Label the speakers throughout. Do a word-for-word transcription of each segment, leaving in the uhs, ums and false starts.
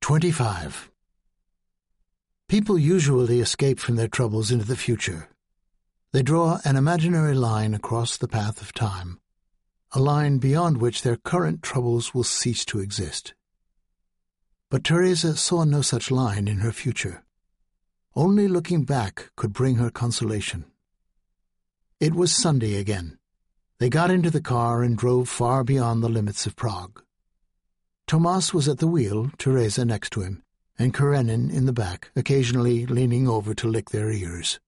Speaker 1: twenty-five. People usually escape from their troubles into the future. They draw an imaginary line across the path of time, a line beyond which their current troubles will cease to exist. But Teresa saw no such line in her future. Only looking back could bring her consolation. It was Sunday again. They got into the car and drove far beyond the limits of Prague. Tomas was at the wheel, Teresa next to him, and Karenin in the back, occasionally leaning over to lick their ears.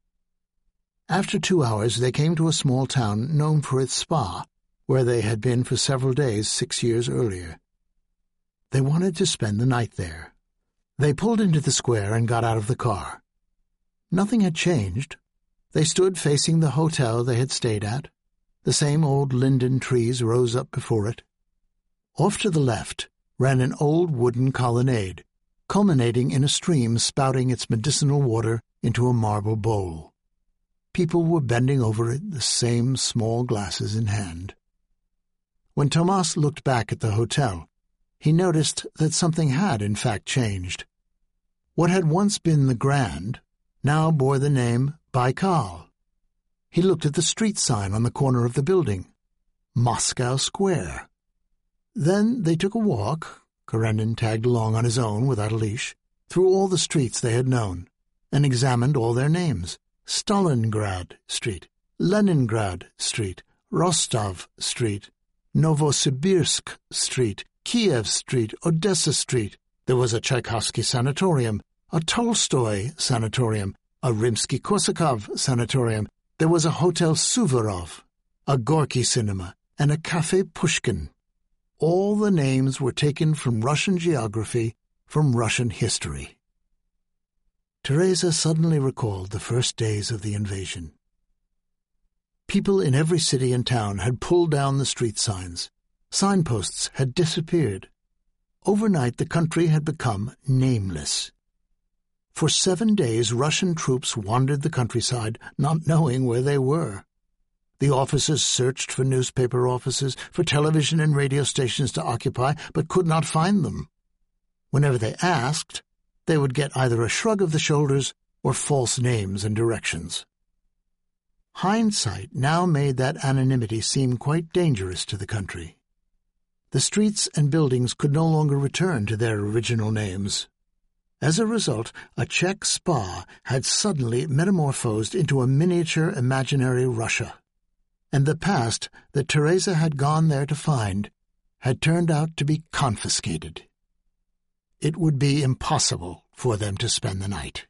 Speaker 1: After two hours they came to a small town known for its spa, where they had been for several days six years earlier. They wanted to spend the night there. They pulled into the square and got out of the car. Nothing had changed. They stood facing the hotel they had stayed at. The same old linden trees rose up before it. Off to the left ran an old wooden colonnade, culminating in a stream spouting its medicinal water into a marble bowl. People were bending over it, the same small glasses in hand. When Tomas looked back at the hotel, he noticed that something had in fact changed. What had once been the Grand now bore the name Baikal. He looked at the street sign on the corner of the building, Moscow Square. Then they took a walk, Karenin tagged along on his own without a leash, through all the streets they had known, and examined all their names: Stalingrad Street, Leningrad Street, Rostov Street, Novosibirsk Street, Kiev Street, Odessa Street. There was a Tchaikovsky sanatorium, a Tolstoy sanatorium, a Rimsky-Korsakov sanatorium. There was a Hotel Suvorov, a Gorky cinema, and a Café Pushkin. All the names were taken from Russian geography, from Russian history. Teresa suddenly recalled the first days of the invasion. People in every city and town had pulled down the street signs. Signposts had disappeared. Overnight the country had become nameless. For seven days Russian troops wandered the countryside, not knowing where they were. The officers searched for newspaper offices, for television and radio stations to occupy, but could not find them. Whenever they asked, they would get either a shrug of the shoulders or false names and directions. Hindsight now made that anonymity seem quite dangerous to the country. The streets and buildings could no longer return to their original names. As a result, a Czech spa had suddenly metamorphosed into a miniature imaginary Russia, and the past that Teresa had gone there to find had turned out to be confiscated. It would be impossible for them to spend the night.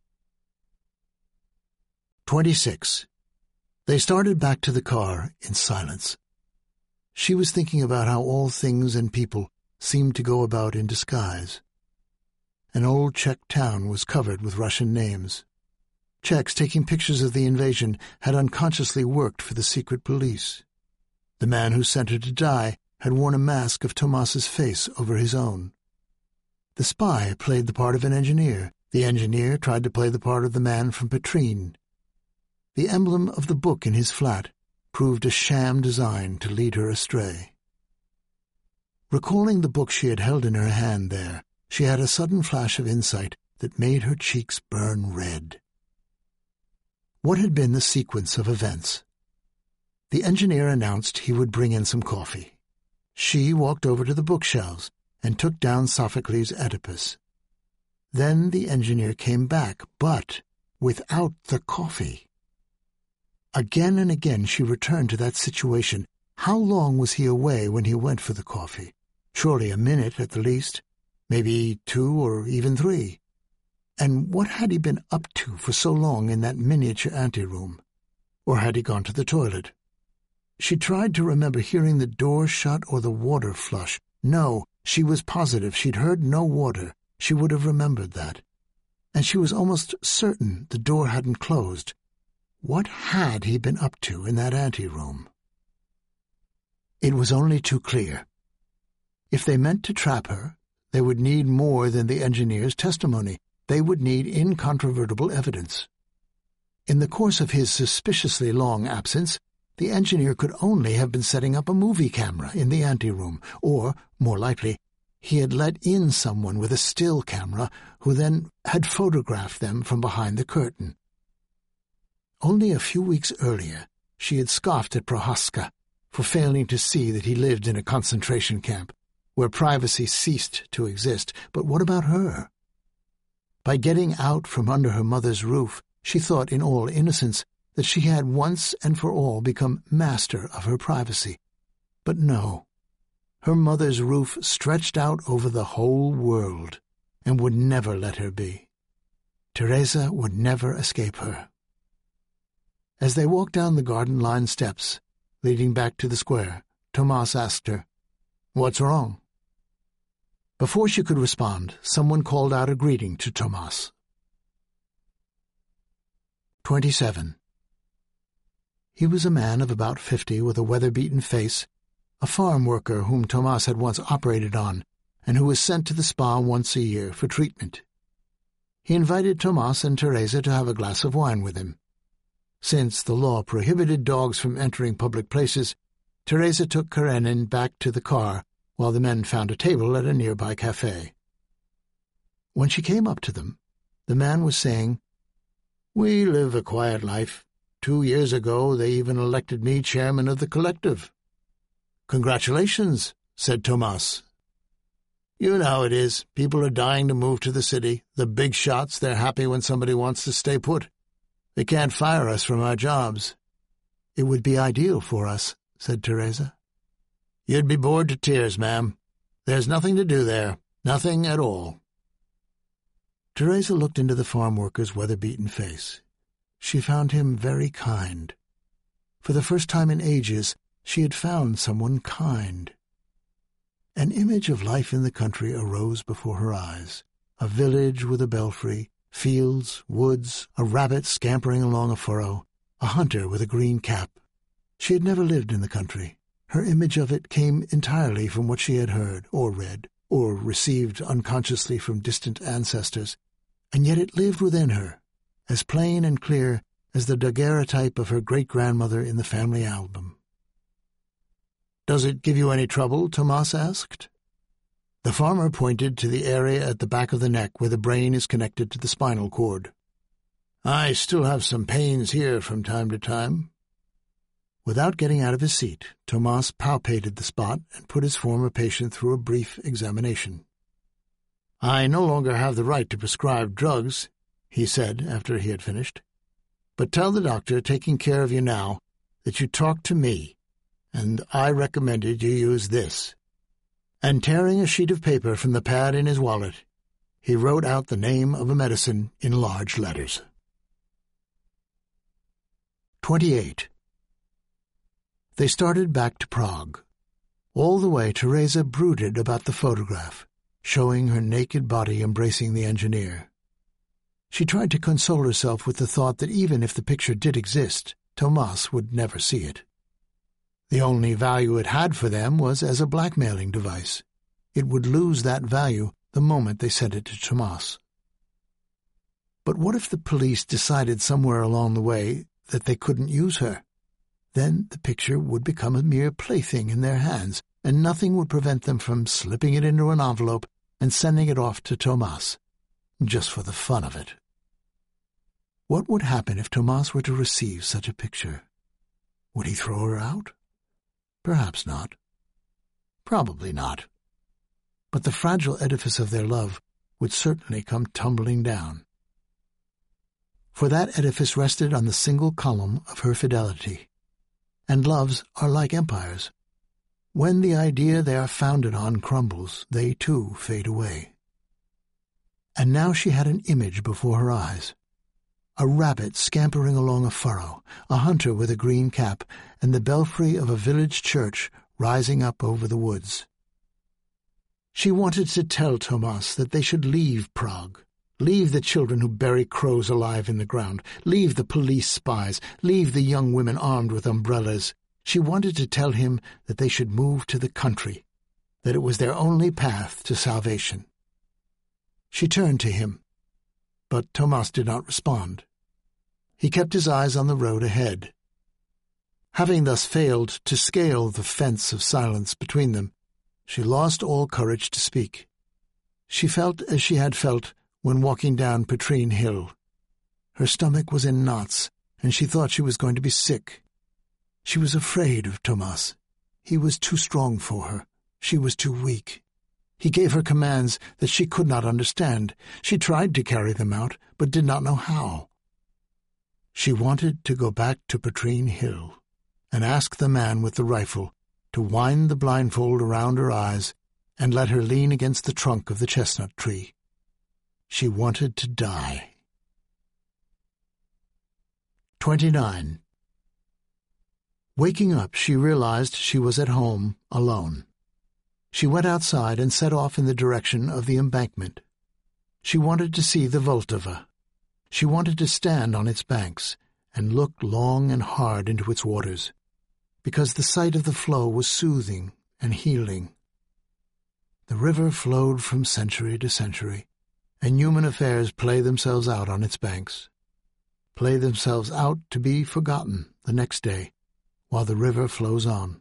Speaker 1: Twenty-six. They started back to the car in silence. She was thinking about how all things and people seemed to go about in disguise. An old Czech town was covered with Russian names. Czechs taking pictures of the invasion had unconsciously worked for the secret police. The man who sent her to die had worn a mask of Tomas's face over his own. The spy played the part of an engineer. The engineer tried to play the part of the man from Petrine. The emblem of the book in his flat proved a sham design to lead her astray. Recalling the book she had held in her hand there, she had a sudden flash of insight that made her cheeks burn red. What had been the sequence of events? The engineer announced he would bring in some coffee. She walked over to the bookshelves and took down Sophocles' Oedipus. Then the engineer came back, but without the coffee. Again and again she returned to that situation. How long was he away when he went for the coffee? Surely a minute at the least, maybe two or even three. And what had he been up to for so long in that miniature anteroom? Or had he gone to the toilet? She tried to remember hearing the door shut or the water flush. No, she was positive she'd heard no water. She would have remembered that. And she was almost certain the door hadn't closed. What had he been up to in that anteroom? It was only too clear. If they meant to trap her, they would need more than the engineer's testimony. They would need incontrovertible evidence. In the course of his suspiciously long absence, the engineer could only have been setting up a movie camera in the anteroom, or, more likely, he had let in someone with a still camera who then had photographed them from behind the curtain. Only a few weeks earlier, she had scoffed at Prohaska for failing to see that he lived in a concentration camp, where privacy ceased to exist. But what about her? By getting out from under her mother's roof, she thought in all innocence that she had once and for all become master of her privacy. But no. Her mother's roof stretched out over the whole world and would never let her be. Teresa would never escape her. As they walked down the garden-lined steps leading back to the square, Tomas asked her, "What's wrong?" Before she could respond, someone called out a greeting to Tomas. twenty-seven. He was a man of about fifty with a weather-beaten face, a farm worker whom Tomas had once operated on and who was sent to the spa once a year for treatment. He invited Tomas and Teresa to have a glass of wine with him. Since the law prohibited dogs from entering public places, Teresa took Karenin back to the car while the men found a table at a nearby cafe. When she came up to them, the man was saying, "We live a quiet life. Two years ago they even elected me chairman of the collective." "Congratulations," said Tomas. "You know how it is. People are dying to move to the city. The big shots, they're happy when somebody wants to stay put. They can't fire us from our jobs." "It would be ideal for us," said Teresa. "You'd be bored to tears, ma'am. There's nothing to do there. Nothing at all." Teresa looked into the farm worker's weather-beaten face. She found him very kind. For the first time in ages, she had found someone kind. An image of life in the country arose before her eyes. A village with a belfry, fields, woods, a rabbit scampering along a furrow, a hunter with a green cap. She had never lived in the country. Her image of it came entirely from what she had heard, or read, or received unconsciously from distant ancestors, and yet it lived within her, as plain and clear as the daguerreotype of her great-grandmother in the family album. "Does it give you any trouble?" Tomas asked. The farmer pointed to the area at the back of the neck where the brain is connected to the spinal cord. "I still have some pains here from time to time." Without getting out of his seat, Tomas palpated the spot and put his former patient through a brief examination. "I no longer have the right to prescribe drugs," he said after he had finished. "But tell the doctor taking care of you now that you talked to me, and I recommended you use this." And tearing a sheet of paper from the pad in his wallet, he wrote out the name of a medicine in large letters. twenty-eight. They started back to Prague. All the way Teresa brooded about the photograph, showing her naked body embracing the engineer. She tried to console herself with the thought that even if the picture did exist, Tomas would never see it. The only value it had for them was as a blackmailing device. It would lose that value the moment they sent it to Tomas. But what if the police decided somewhere along the way that they couldn't use her? Then the picture would become a mere plaything in their hands, and nothing would prevent them from slipping it into an envelope and sending it off to Tomas, just for the fun of it. What would happen if Tomas were to receive such a picture? Would he throw her out? Perhaps not. Probably not. But the fragile edifice of their love would certainly come tumbling down. For that edifice rested on the single column of her fidelity. And loves are like empires. When the idea they are founded on crumbles, they too fade away. And now she had an image before her eyes. A rabbit scampering along a furrow, a hunter with a green cap, and the belfry of a village church rising up over the woods. She wanted to tell Tomas that they should leave Prague, leave the children who bury crows alive in the ground, leave the police spies, leave the young women armed with umbrellas. She wanted to tell him that they should move to the country, that it was their only path to salvation. She turned to him, but Tomas did not respond. He kept his eyes on the road ahead. Having thus failed to scale the fence of silence between them, She lost all courage to speak. She felt as she had felt when walking down Petrine Hill. Her stomach was in knots, and she thought she was going to be sick. She was afraid of Tomas. He was too strong for her. She was too weak. He gave her commands that she could not understand. She tried to carry them out, but did not know how. She wanted to go back to Petrine Hill and ask the man with the rifle to wind the blindfold around her eyes and let her lean against the trunk of the chestnut tree. She wanted to die. Twenty-nine. Waking up, she realized she was at home, alone. She went outside and set off in the direction of the embankment. She wanted to see the Vltava. She wanted to stand on its banks and look long and hard into its waters, because the sight of the flow was soothing and healing. The river flowed from century to century, and human affairs play themselves out on its banks, play themselves out to be forgotten the next day, while the river flows on.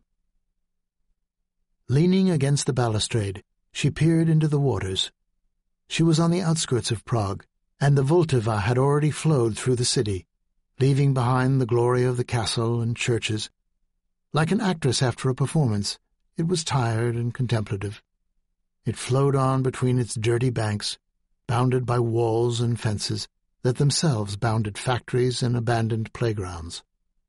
Speaker 1: Leaning against the balustrade, she peered into the waters. She was on the outskirts of Prague, and the Vltava had already flowed through the city, leaving behind the glory of the castle and churches. Like an actress after a performance, it was tired and contemplative. It flowed on between its dirty banks, bounded by walls and fences that themselves bounded factories and abandoned playgrounds.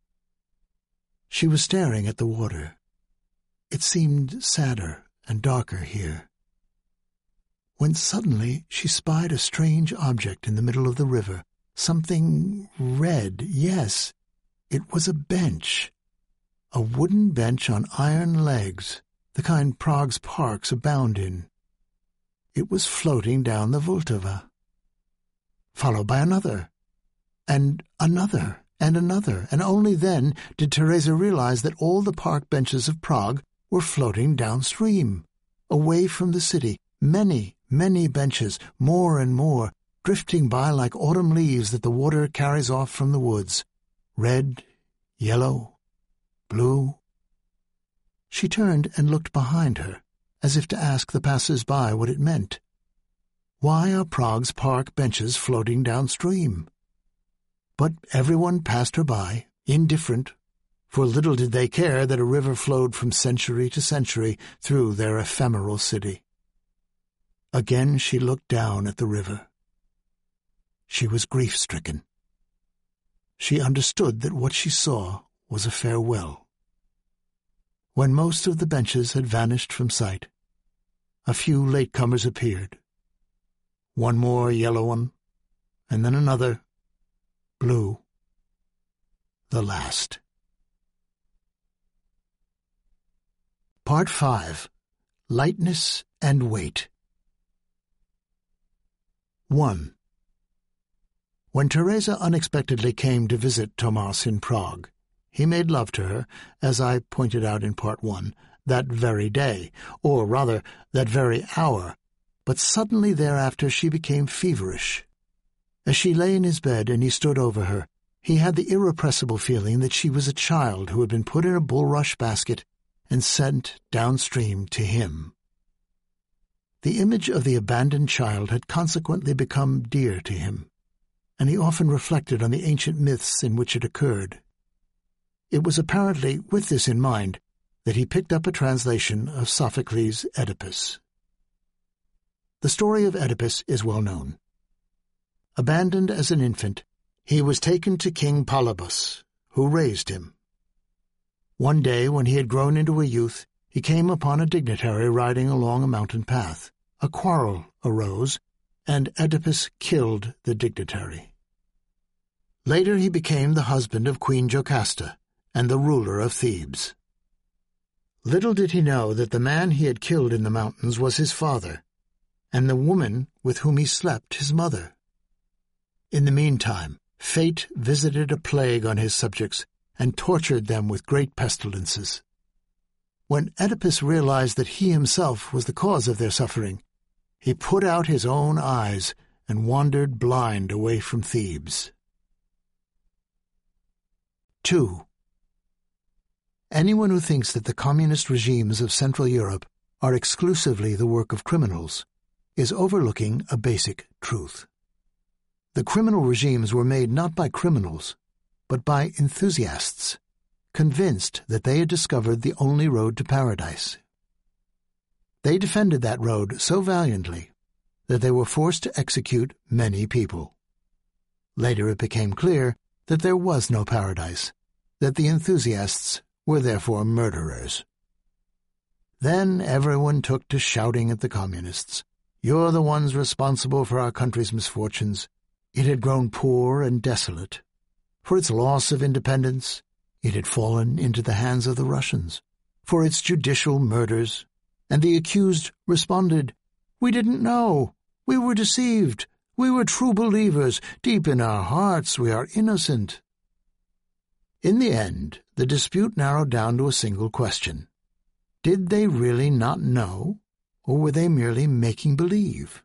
Speaker 1: She was staring at the water. It seemed sadder and darker here, when suddenly she spied a strange object in the middle of the river, something red. Yes, it was a bench, a wooden bench on iron legs, the kind Prague's parks abound in. It was floating down the Vltava, followed by another, and another, and another, and only then did Teresa realize that all the park benches of Prague were floating downstream, away from the city, many, many benches, more and more, drifting by like autumn leaves that the water carries off from the woods, red, yellow, blue. She turned and looked behind her, as if to ask the passers-by what it meant. Why are Prague's park benches floating downstream? But everyone passed her by, indifferent, for little did they care that a river flowed from century to century through their ephemeral city. Again she looked down at the river. She was grief-stricken. She understood that what she saw was a farewell. When most of the benches had vanished from sight, a few latecomers appeared. One more yellow one, and then another, blue, the last. Part five. Lightness and Weight. one. When Teresa unexpectedly came to visit Tomas in Prague, he made love to her, as I pointed out in Part one, that very day, or rather, that very hour, but suddenly thereafter she became feverish. As she lay in his bed and he stood over her, he had the irrepressible feeling that she was a child who had been put in a bulrush basket and sent downstream to him. The image of the abandoned child had consequently become dear to him, and he often reflected on the ancient myths in which it occurred. It was apparently with this in mind that he picked up a translation of Sophocles' Oedipus. The story of Oedipus is well known. Abandoned as an infant, he was taken to King Polybus, who raised him. One day, when he had grown into a youth, he came upon a dignitary riding along a mountain path. A quarrel arose, and Oedipus killed the dignitary. Later he became the husband of Queen Jocasta and the ruler of Thebes. Little did he know that the man he had killed in the mountains was his father, and the woman with whom he slept his mother. In the meantime, fate visited a plague on his subjects and tortured them with great pestilences. When Oedipus realized that he himself was the cause of their suffering, he put out his own eyes and wandered blind away from Thebes. two. Anyone who thinks that the communist regimes of Central Europe are exclusively the work of criminals is overlooking a basic truth. The criminal regimes were made not by criminals, but by enthusiasts, convinced that they had discovered the only road to paradise. They defended that road so valiantly that they were forced to execute many people. Later it became clear that there was no paradise, that the enthusiasts were therefore murderers. Then everyone took to shouting at the communists, "You're the ones responsible for our country's misfortunes. It had grown poor and desolate. For its loss of independence, it had fallen into the hands of the Russians. For its judicial murders." And the accused responded, "We didn't know. We were deceived. We were true believers. Deep in our hearts we are innocent." In the end, the dispute narrowed down to a single question. Did they really not know, or were they merely making believe?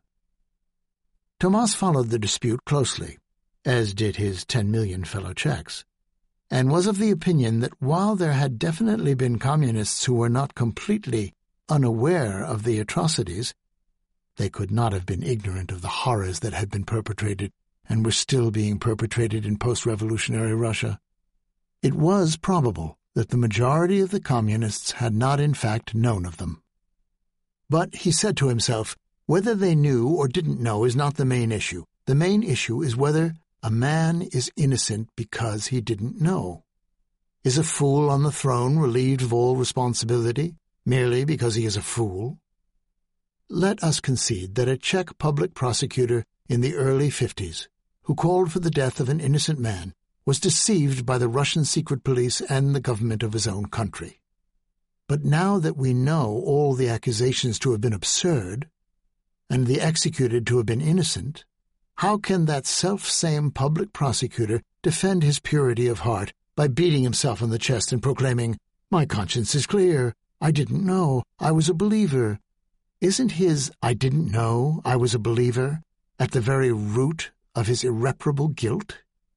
Speaker 1: Tomas followed the dispute closely, as did his ten million fellow Czechs, and was of the opinion that while there had definitely been communists who were not completely unaware of the atrocities, they could not have been ignorant of the horrors that had been perpetrated and were still being perpetrated in post-revolutionary Russia. It was probable that the majority of the communists had not in fact known of them. But, he said to himself, whether they knew or didn't know is not the main issue. The main issue is whether a man is innocent because he didn't know. Is a fool on the throne relieved of all responsibility merely because he is a fool? Let us concede that a Czech public prosecutor in the early fifties, who called for the death of an innocent man, was deceived by the Russian secret police and the government of his own country. But now that we know all the accusations to have been absurd, and the executed to have been innocent, how can that self-same public prosecutor defend his purity of heart by beating himself on the chest and proclaiming, "My conscience is clear, I didn't know, I was a believer"? Isn't his "I didn't know, I was a believer" at the very root of his irreparable guilt?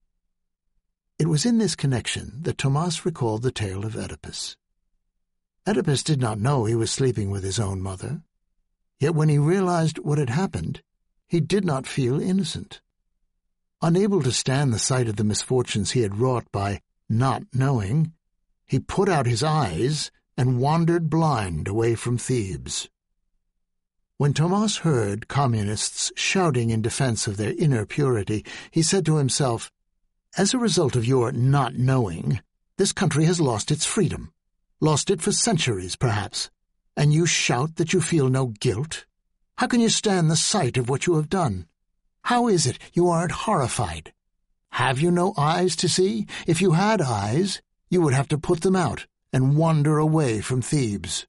Speaker 1: It was in this connection that Tomas recalled the tale of Oedipus. Oedipus did not know he was sleeping with his own mother, yet when he realized what had happened, he did not feel innocent. Unable to stand the sight of the misfortunes he had wrought by not knowing, he put out his eyes and wandered blind away from Thebes. When Tomas heard communists shouting in defense of their inner purity, he said to himself, "As a result of your not knowing, this country has lost its freedom, lost it for centuries, perhaps, and you shout that you feel no guilt? How can you stand the sight of what you have done? How is it you aren't horrified? Have you no eyes to see? If you had eyes, you would have to put them out and wander away from Thebes."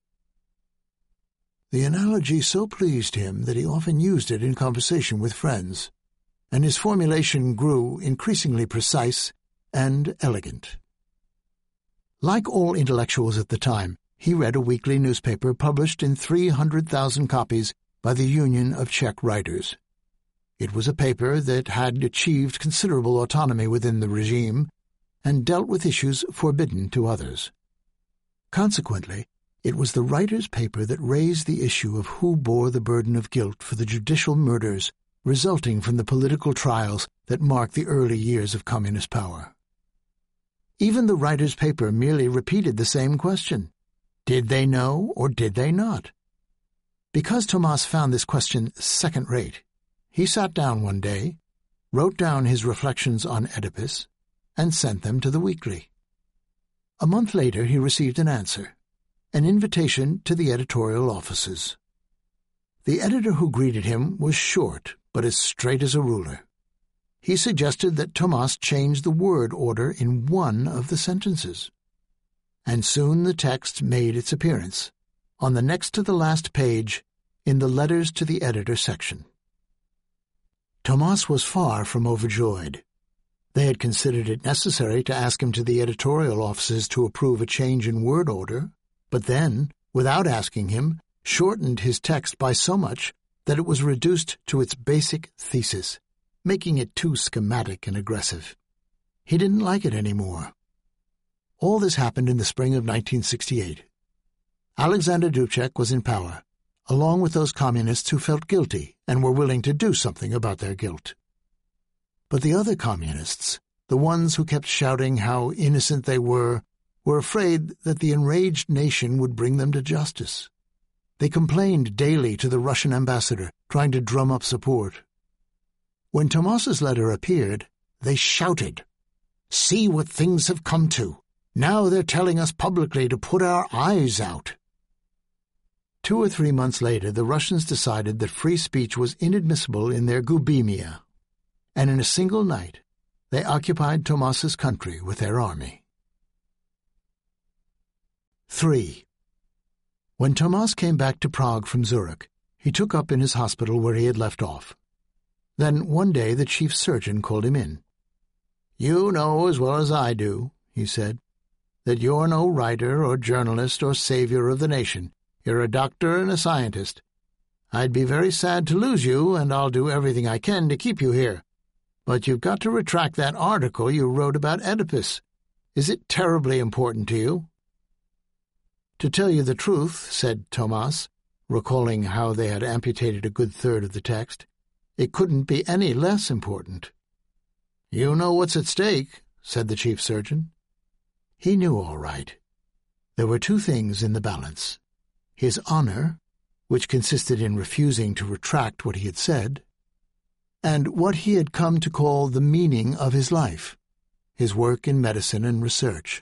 Speaker 1: The analogy so pleased him that he often used it in conversation with friends, and his formulation grew increasingly precise and elegant. Like all intellectuals at the time, he read a weekly newspaper published in three hundred thousand copies by the Union of Czech Writers. It was a paper that had achieved considerable autonomy within the regime and dealt with issues forbidden to others. Consequently, it was the writers' paper that raised the issue of who bore the burden of guilt for the judicial murders resulting from the political trials that marked the early years of communist power. Even the writers' paper merely repeated the same question. Did they know or did they not? Because Tomas found this question second-rate, he sat down one day, wrote down his reflections on Oedipus, and sent them to the weekly. A month later he received an answer, an invitation to the editorial offices. The editor who greeted him was short, but as straight as a ruler. He suggested that Tomas change the word order in one of the sentences. And soon the text made its appearance, on the next to the last page, in the letters to the editor section. Tomas was far from overjoyed. They had considered it necessary to ask him to the editorial offices to approve a change in word order, but then, without asking him, shortened his text by so much that it was reduced to its basic thesis, making it too schematic and aggressive. He didn't like it any more. All this happened in the spring of nineteen sixty-eight. Alexander Dubček was in power, along with those communists who felt guilty and were willing to do something about their guilt. But the other communists, the ones who kept shouting how innocent they were, were afraid that the enraged nation would bring them to justice. They complained daily to the Russian ambassador, trying to drum up support. When Tomas's letter appeared, they shouted, "See what things have come to! Now they're telling us publicly to put our eyes out!" Two or three months later, the Russians decided that free speech was inadmissible in their Gubimia, and in a single night they occupied Tomas's country with their army. Three. When Tomas came back to Prague from Zurich, he took up in his hospital where he had left off. Then one day the chief surgeon called him in. "You know as well as I do," he said, "that you're no writer or journalist or savior of the nation. You're a doctor and a scientist. I'd be very sad to lose you, and I'll do everything I can to keep you here. But you've got to retract that article you wrote about Oedipus. Is it terribly important to you?" "To tell you the truth," said Tomas, recalling how they had amputated a good third of the text, "it couldn't be any less important." "You know what's at stake," said the chief surgeon. He knew all right. There were two things in the balance: his honor, which consisted in refusing to retract what he had said, and what he had come to call the meaning of his life, his work in medicine and research.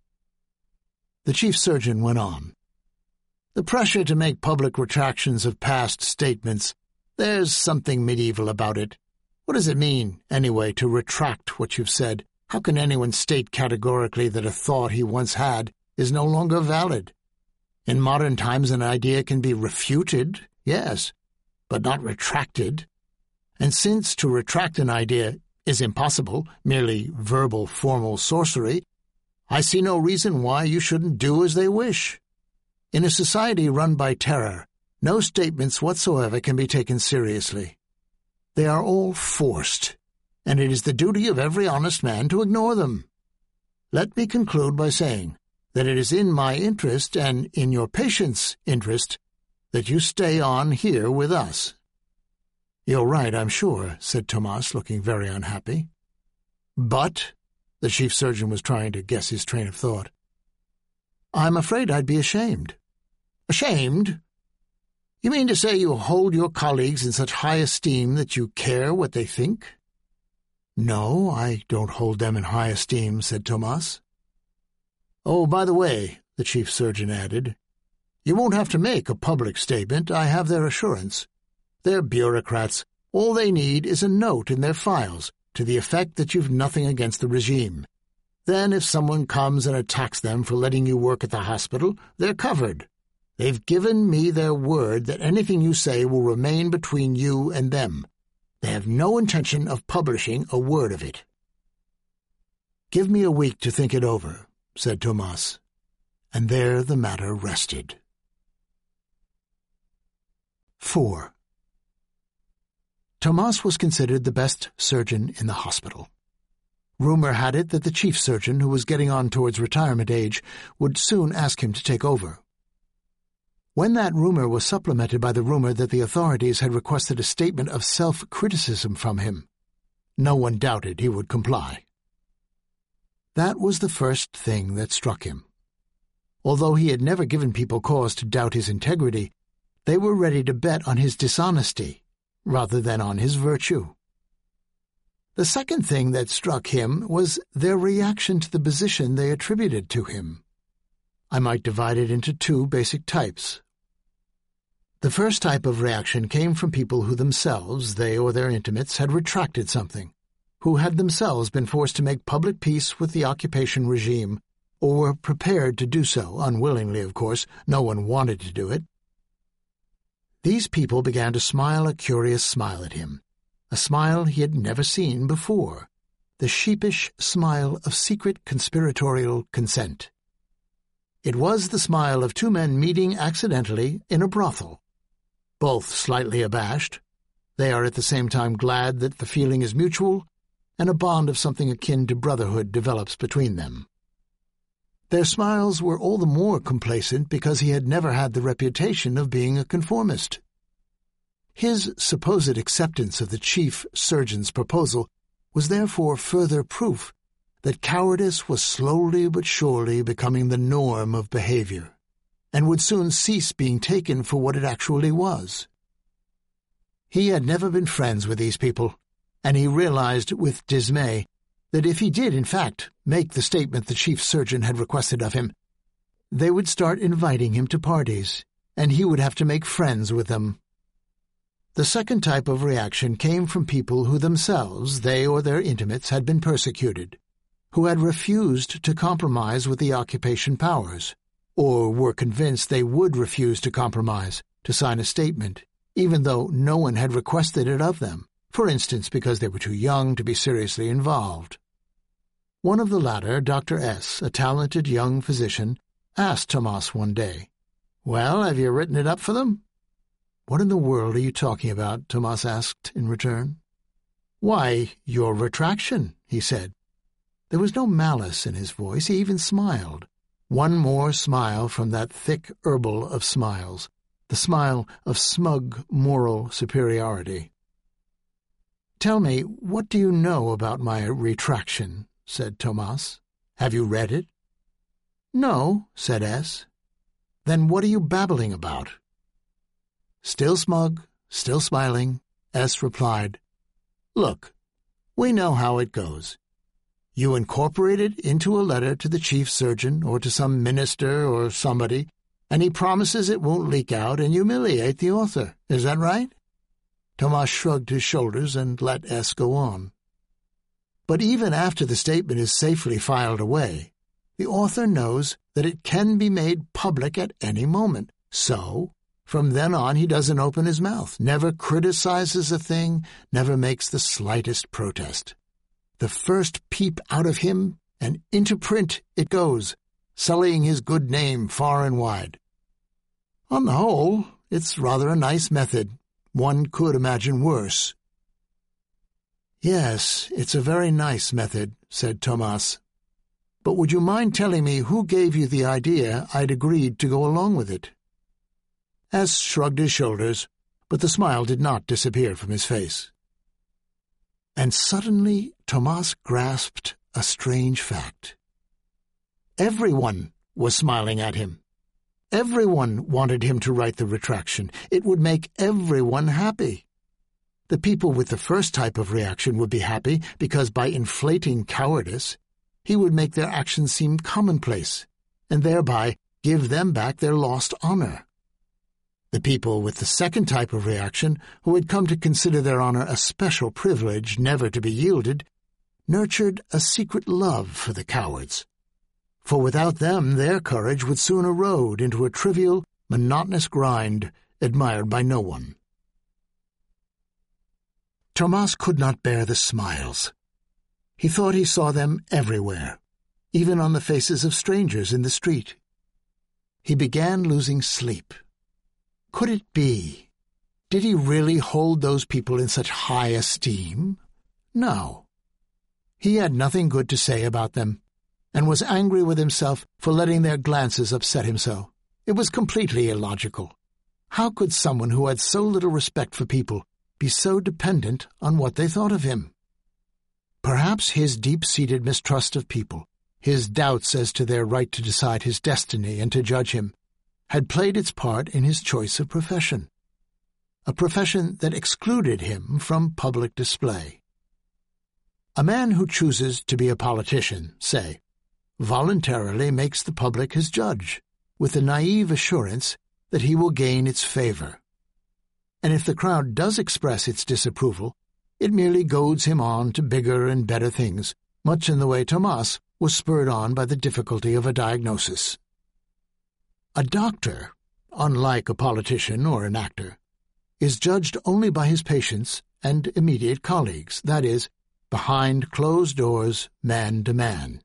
Speaker 1: The chief surgeon went on. "The pressure to make public retractions of past statements, there's something medieval about it. What does it mean, anyway, to retract what you've said? How can anyone state categorically that a thought he once had is no longer valid? In modern times an idea can be refuted, yes, but not retracted. And since to retract an idea is impossible, merely verbal formal sorcery, I see no reason why you shouldn't do as they wish. In a society run by terror, no statements whatsoever can be taken seriously. They are all forced, and it is the duty of every honest man to ignore them. Let me conclude by saying that it is in my interest and in your patient's interest that you stay on here with us." "You're right, I'm sure," said Tomas, looking very unhappy. "But," the chief surgeon was trying to guess his train of thought, "I'm afraid I'd be ashamed." "Ashamed? You mean to say you hold your colleagues in such high esteem that you care what they think?" "No, I don't hold them in high esteem," said Tomas. "Oh, by the way," the chief surgeon added, "you won't have to make a public statement, I have their assurance. They're bureaucrats. All they need is a note in their files to the effect that you've nothing against the regime. Then if someone comes and attacks them for letting you work at the hospital, they're covered. They've given me their word that anything you say will remain between you and them. They have no intention of publishing a word of it." "Give me a week to think it over," said Tomas, and there the matter rested. Four. Tomas was considered the best surgeon in the hospital. Rumor had it that the chief surgeon, who was getting on towards retirement age, would soon ask him to take over. When that rumor was supplemented by the rumor that the authorities had requested a statement of self-criticism from him, no one doubted he would comply. That was the first thing that struck him. Although he had never given people cause to doubt his integrity, they were ready to bet on his dishonesty rather than on his virtue. The second thing that struck him was their reaction to the position they attributed to him. I might divide it into two basic types. The first type of reaction came from people who themselves, they or their intimates, had retracted something, who had themselves been forced to make public peace with the occupation regime, or were prepared to do so, unwillingly, of course. No one wanted to do it. These people began to smile a curious smile at him, a smile he had never seen before, the sheepish smile of secret conspiratorial consent. It was the smile of two men meeting accidentally in a brothel. Both slightly abashed, they are at the same time glad that the feeling is mutual, and a bond of something akin to brotherhood develops between them. Their smiles were all the more complacent because he had never had the reputation of being a conformist. His supposed acceptance of the chief surgeon's proposal was therefore further proof that cowardice was slowly but surely becoming the norm of behavior, and would soon cease being taken for what it actually was. He had never been friends with these people, and he realized with dismay that if he did, in fact, make the statement the chief surgeon had requested of him, they would start inviting him to parties, and he would have to make friends with them. The second type of reaction came from people who themselves, they or their intimates, had been persecuted, who had refused to compromise with the occupation powers, or were convinced they would refuse to compromise, to sign a statement, even though no one had requested it of them, for instance because they were too young to be seriously involved. One of the latter, Doctor S., a talented young physician, asked Tomas one day, "Well, have you written it up for them?" "What in the world are you talking about?" Tomas asked in return. "Why, your retraction," he said. There was no malice in his voice. He even smiled. One more smile from that thick herbal of smiles, the smile of smug moral superiority. "Tell me, what do you know about my retraction?" said Tomas. "Have you read it?" "No," said S. "Then what are you babbling about?" Still smug, still smiling, S replied, "Look, we know how it goes. You incorporate it into a letter to the chief surgeon or to some minister or somebody, and he promises it won't leak out and humiliate the author. Is that right?" Tomas shrugged his shoulders and let S go on. "But even after the statement is safely filed away, the author knows that it can be made public at any moment. So, from then on he doesn't open his mouth, never criticizes a thing, never makes the slightest protest. The first peep out of him, and into print it goes, sullying his good name far and wide. On the whole, it's rather a nice method. One could imagine worse." "Yes, it's a very nice method," said Tomas. "But would you mind telling me who gave you the idea I'd agreed to go along with it?" S shrugged his shoulders, but the smile did not disappear from his face. And suddenly Tomas grasped a strange fact. Everyone was smiling at him. Everyone wanted him to write the retraction. It would make everyone happy. The people with the first type of reaction would be happy because by inflating cowardice, he would make their actions seem commonplace, and thereby give them back their lost honor. The people with the second type of reaction, who had come to consider their honor a special privilege never to be yielded, nurtured a secret love for the cowards. For without them their courage would soon erode into a trivial, monotonous grind admired by no one. Tomas could not bear the smiles. He thought he saw them everywhere, even on the faces of strangers in the street. He began losing sleep. Could it be? Did he really hold those people in such high esteem? No. He had nothing good to say about them, and was angry with himself for letting their glances upset him so. It was completely illogical. How could someone who had so little respect for people be so dependent on what they thought of him? Perhaps his deep-seated mistrust of people, his doubts as to their right to decide his destiny and to judge him, had played its part in his choice of profession, a profession that excluded him from public display. A man who chooses to be a politician, say, voluntarily makes the public his judge, with the naive assurance that he will gain its favor. And if the crowd does express its disapproval, it merely goads him on to bigger and better things, much in the way Tomas was spurred on by the difficulty of a diagnosis. A doctor, unlike a politician or an actor, is judged only by his patients and immediate colleagues, that is, behind closed doors, man to man.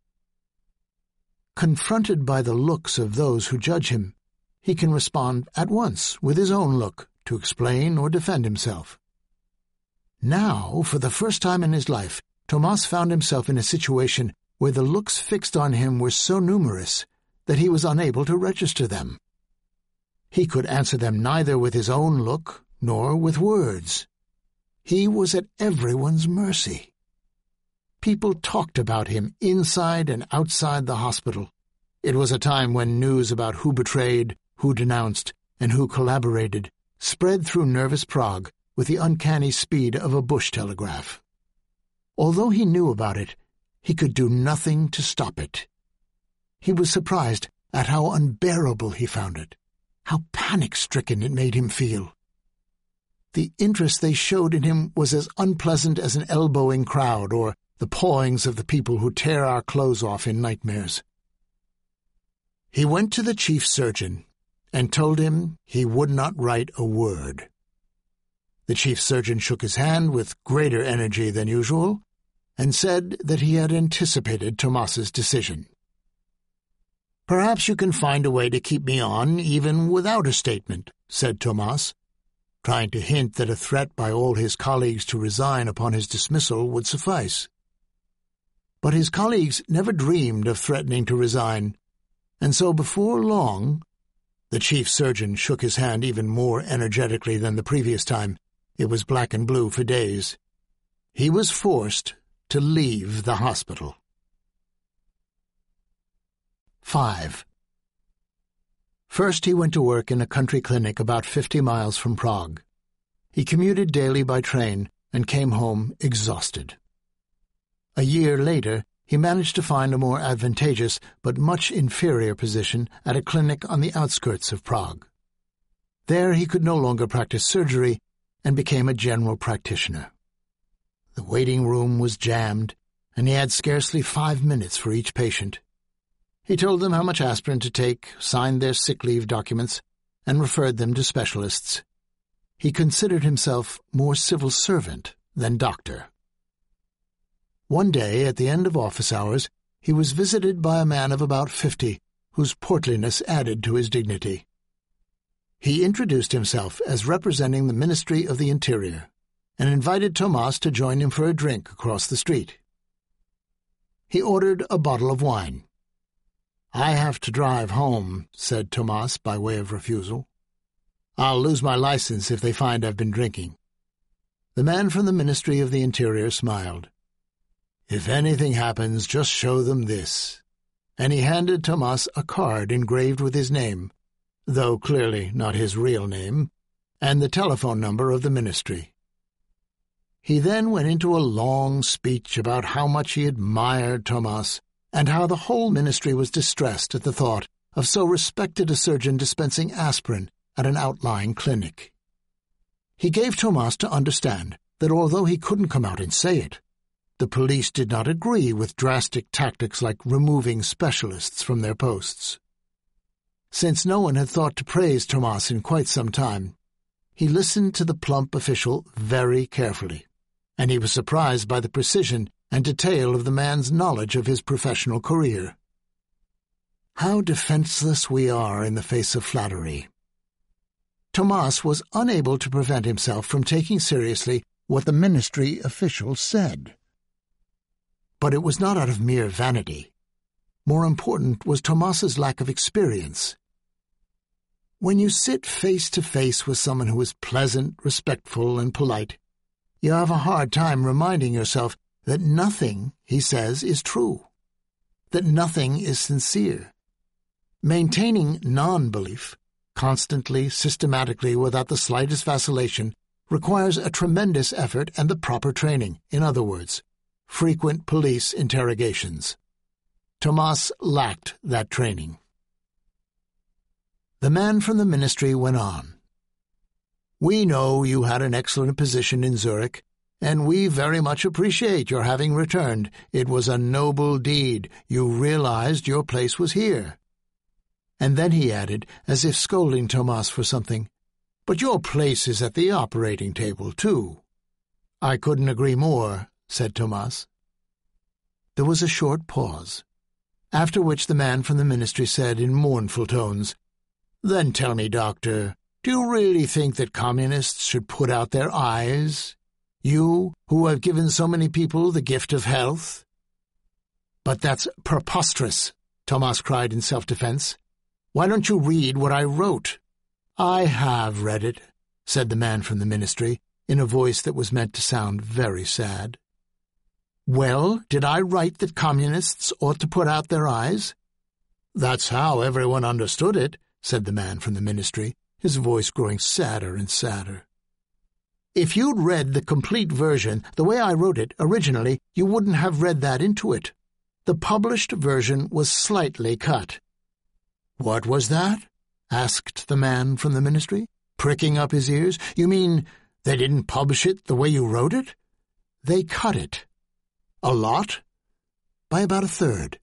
Speaker 1: Confronted by the looks of those who judge him, he can respond at once with his own look to explain or defend himself. Now, for the first time in his life, Tomas found himself in a situation where the looks fixed on him were so numerous that he was unable to register them. He could answer them neither with his own look nor with words. He was at everyone's mercy. People talked about him inside and outside the hospital. It was a time when news about who betrayed, who denounced, and who collaborated spread through nervous Prague with the uncanny speed of a bush telegraph. Although he knew about it, he could do nothing to stop it. He was surprised at how unbearable he found it, how panic-stricken it made him feel. The interest they showed in him was as unpleasant as an elbowing crowd or the pawings of the people who tear our clothes off in nightmares. He went to the chief surgeon and told him he would not write a word. The chief surgeon shook his hand with greater energy than usual and said that he had anticipated Tomas's decision. "Perhaps you can find a way to keep me on even without a statement," said Tomas, trying to hint that a threat by all his colleagues to resign upon his dismissal would suffice. But his colleagues never dreamed of threatening to resign, and so before long, the chief surgeon shook his hand even more energetically than the previous time. It was black and blue for days. He was forced to leave the hospital. Five. First he went to work in a country clinic about fifty miles from Prague. He commuted daily by train and came home exhausted. A year later, he managed to find a more advantageous but much inferior position at a clinic on the outskirts of Prague. There he could no longer practice surgery and became a general practitioner. The waiting room was jammed, and he had scarcely five minutes for each patient. He told them how much aspirin to take, signed their sick leave documents, and referred them to specialists. He considered himself more civil servant than doctor. One day, at the end of office hours, he was visited by a man of about fifty, whose portliness added to his dignity. He introduced himself as representing the Ministry of the Interior, and invited Tomas to join him for a drink across the street. He ordered a bottle of wine. "I have to drive home," said Tomas by way of refusal. "I'll lose my license if they find I've been drinking." The man from the Ministry of the Interior smiled. "If anything happens, just show them this." And he handed Tomas a card engraved with his name, though clearly not his real name, and the telephone number of the ministry. He then went into a long speech about how much he admired Tomas, and how the whole ministry was distressed at the thought of so respected a surgeon dispensing aspirin at an outlying clinic. He gave Tomas to understand that although he couldn't come out and say it, the police did not agree with drastic tactics like removing specialists from their posts. Since no one had thought to praise Tomas in quite some time, he listened to the plump official very carefully, and he was surprised by the precision and detail of the man's knowledge of his professional career. How defenseless we are in the face of flattery. Tomas was unable to prevent himself from taking seriously what the ministry official said. But it was not out of mere vanity. More important was Tomas's lack of experience. When you sit face to face with someone who is pleasant, respectful, and polite, you have a hard time reminding yourself that nothing he says is true, that nothing is sincere. Maintaining non-belief, constantly, systematically, without the slightest vacillation, requires a tremendous effort and the proper training. In other words, frequent police interrogations. Tomas lacked that training. The man from the ministry went on. "We know you had an excellent position in Zurich, and we very much appreciate your having returned. It was a noble deed. You realized your place was here." And then he added, as if scolding Tomas for something, "But your place is at the operating table, too." "I couldn't agree more," said Tomas. There was a short pause, after which the man from the ministry said in mournful tones, "Then tell me, doctor, do you really think that communists should put out their eyes? You, who have given so many people the gift of health?" "But that's preposterous," Tomas cried in self-defense. "Why don't you read what I wrote?" "I have read it," said the man from the ministry, in a voice that was meant to sound very sad. "Well, did I write that communists ought to put out their eyes?" "That's how everyone understood it," said the man from the ministry, his voice growing sadder and sadder. "If you'd read the complete version, the way I wrote it originally, you wouldn't have read that into it. The published version was slightly cut." "What was that?" asked the man from the ministry, pricking up his ears. "You mean they didn't publish it the way you wrote it?" "They cut it." "A lot?" "By about a third."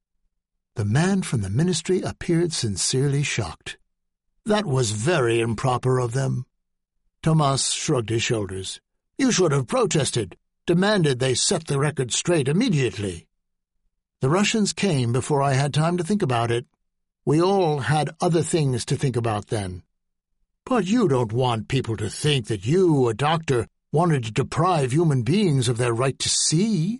Speaker 1: The man from the ministry appeared sincerely shocked. "That was very improper of them." Tomas shrugged his shoulders. "You should have protested, demanded they set the record straight immediately." "The Russians came before I had time to think about it. We all had other things to think about then." "But you don't want people to think that you, a doctor, wanted to deprive human beings of their right to see."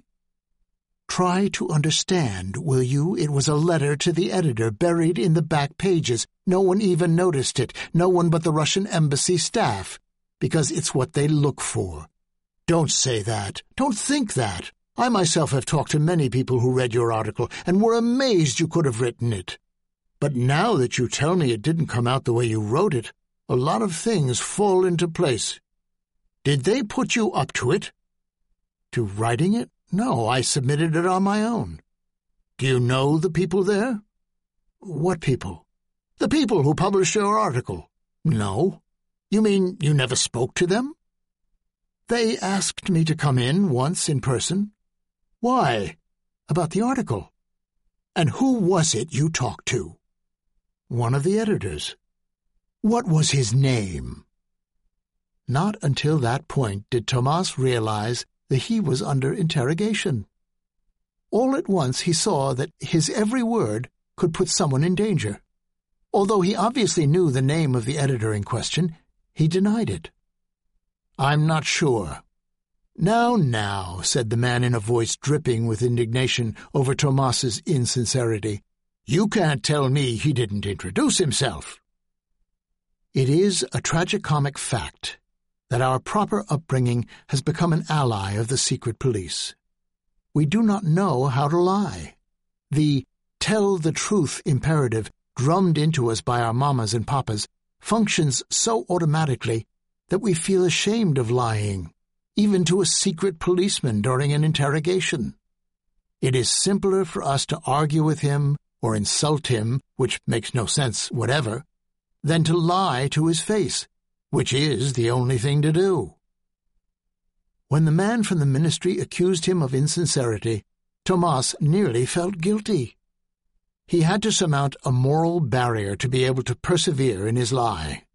Speaker 1: "Try to understand, will you? It was a letter to the editor buried in the back pages. No one even noticed it, no one but the Russian embassy staff, because it's what they look for." "Don't say that. Don't think that. I myself have talked to many people who read your article and were amazed you could have written it. But now that you tell me it didn't come out the way you wrote it, a lot of things fall into place. Did they put you up to it?" "To writing it? No, I submitted it on my own." "Do you know the people there?" "What people?" "The people who published your article." "No." "You mean you never spoke to them?" "They asked me to come in once in person." "Why?" "About the article." "And who was it you talked to?" "One of the editors." "What was his name?" Not until that point did Tomas realize that he was under interrogation. All at once he saw that his every word could put someone in danger. Although he obviously knew the name of the editor in question, he denied it. "I'm not sure." "Now, now," said the man in a voice dripping with indignation over Tomas's insincerity. "You can't tell me he didn't introduce himself." It is a tragicomic fact that our proper upbringing has become an ally of the secret police. We do not know how to lie. The tell the truth imperative drummed into us by our mamas and papas functions so automatically that we feel ashamed of lying, even to a secret policeman during an interrogation. It is simpler for us to argue with him or insult him, which makes no sense whatever, than to lie to his face, which is the only thing to do. When the man from the ministry accused him of insincerity, Tomas nearly felt guilty. He had to surmount a moral barrier to be able to persevere in his lie.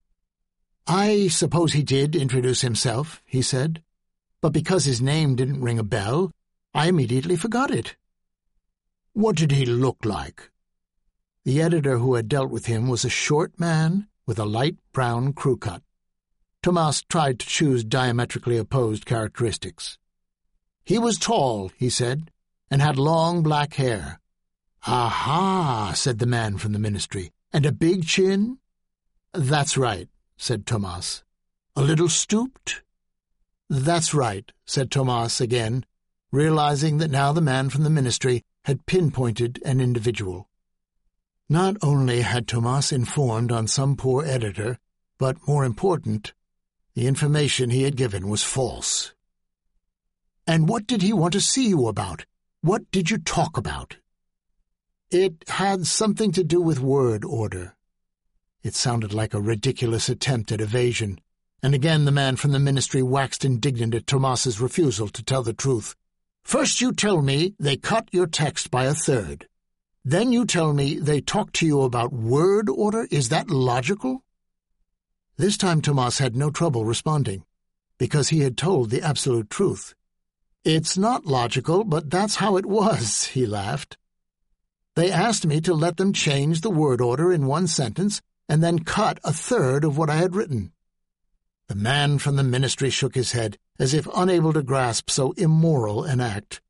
Speaker 1: "I suppose he did introduce himself," he said, "but because his name didn't ring a bell, I immediately forgot it." "What did he look like?" The editor who had dealt with him was a short man with a light brown crew cut. Tomas tried to choose diametrically opposed characteristics. "He was tall," he said, "and had long black hair." "Aha," said the man from the ministry. "And a big chin?" "That's right," said Tomas. "A little stooped?" "That's right," said Tomas again, realizing that now the man from the ministry had pinpointed an individual. Not only had Tomas informed on some poor editor, but, more important, the information he had given was false. "And what did he want to see you about? What did you talk about?" "It had something to do with word order." It sounded like a ridiculous attempt at evasion, and again the man from the ministry waxed indignant at Tomas's refusal to tell the truth. "First you tell me they cut your text by a third. Then you tell me they talked to you about word order. Is that logical?" This time Tomas had no trouble responding, because he had told the absolute truth. "It's not logical, but that's how it was," he laughed. "They asked me to let them change the word order in one sentence and then cut a third of what I had written." The man from the ministry shook his head, as if unable to grasp so immoral an act.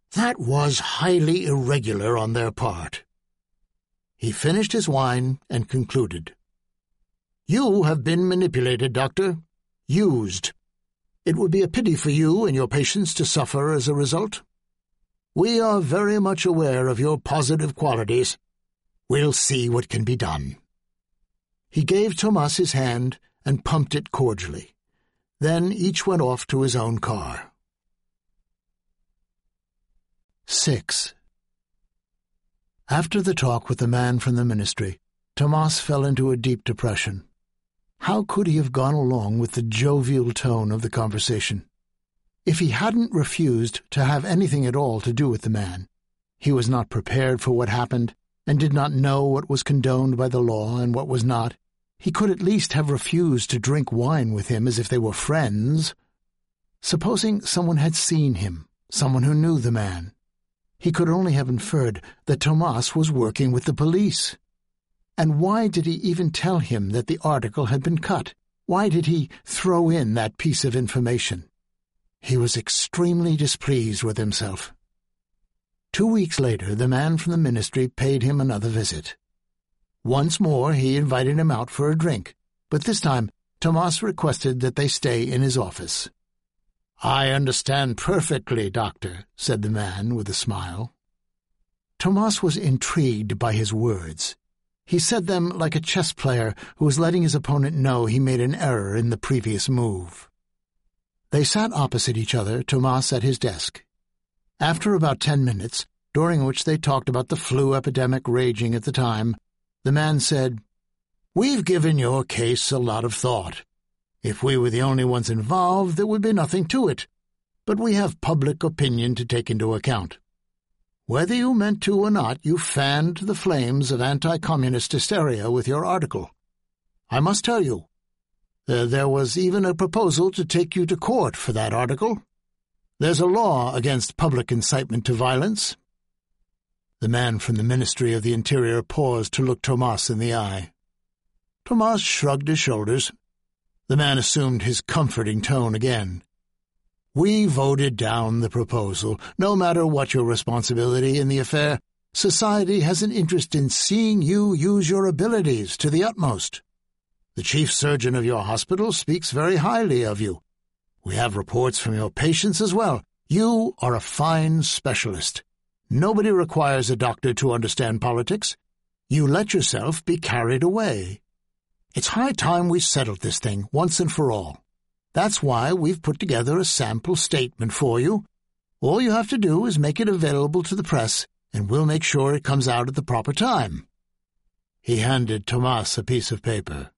Speaker 1: That was highly irregular on their part. He finished his wine and concluded. You have been manipulated, Doctor. Used. It would be a pity for you and your patients to suffer as a result. We are very much aware of your positive qualities. We'll see what can be done. He gave Tomas his hand and pumped it cordially. Then each went off to his own car. Six. After the talk with the man from the ministry, Tomas fell into a deep depression. How could he have gone along with the jovial tone of the conversation? If he hadn't refused to have anything at all to do with the man, he was not prepared for what happened and did not know what was condoned by the law and what was not, he could at least have refused to drink wine with him as if they were friends. Supposing someone had seen him, someone who knew the man. He could only have inferred that Tomas was working with the police. And why did he even tell him that the article had been cut? Why did he throw in that piece of information? He was extremely displeased with himself. Two weeks later, the man from the ministry paid him another visit. Once more he invited him out for a drink, but this time Tomas requested that they stay in his office. "I understand perfectly, Doctor," said the man with a smile. Tomas was intrigued by his words. He said them like a chess player who was letting his opponent know he made an error in the previous move. They sat opposite each other, Tomas at his desk. After about ten minutes, during which they talked about the flu epidemic raging at the time, the man said, "We've given your case a lot of thought. If we were the only ones involved, there would be nothing to it. But we have public opinion to take into account. Whether you meant to or not, you fanned the flames of anti-communist hysteria with your article. I must tell you, uh, there was even a proposal to take you to court for that article. There's a law against public incitement to violence." The man from the Ministry of the Interior paused to look Tomas in the eye. Tomas shrugged his shoulders. The man assumed his comforting tone again. "We voted down the proposal. No matter what your responsibility in the affair, society has an interest in seeing you use your abilities to the utmost. The chief surgeon of your hospital speaks very highly of you. We have reports from your patients as well. You are a fine specialist. Nobody requires a doctor to understand politics. You let yourself be carried away. It's high time we settled this thing once and for all. That's why we've put together a sample statement for you. All you have to do is make it available to the press, and we'll make sure it comes out at the proper time." He handed Tomas a piece of paper.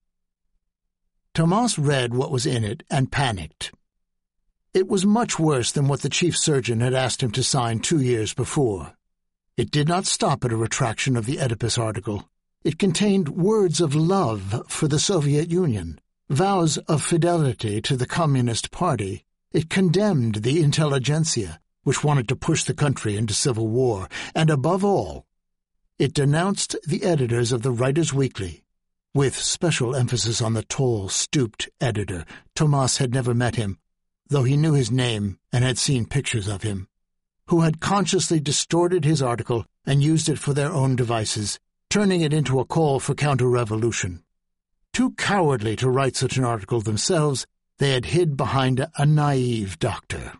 Speaker 1: Tomas read what was in it and panicked. It was much worse than what the chief surgeon had asked him to sign two years before. It did not stop at a retraction of the Oedipus article. It contained words of love for the Soviet Union, vows of fidelity to the Communist Party. It condemned the intelligentsia, which wanted to push the country into civil war, and above all, it denounced the editors of the Writers' Weekly, with special emphasis on the tall, stooped editor. Tomas had never met him, though he knew his name and had seen pictures of him, who had consciously distorted his article and used it for their own devices, turning it into a call for counter-revolution. Too cowardly to write such an article themselves, they had hid behind a, a naive doctor.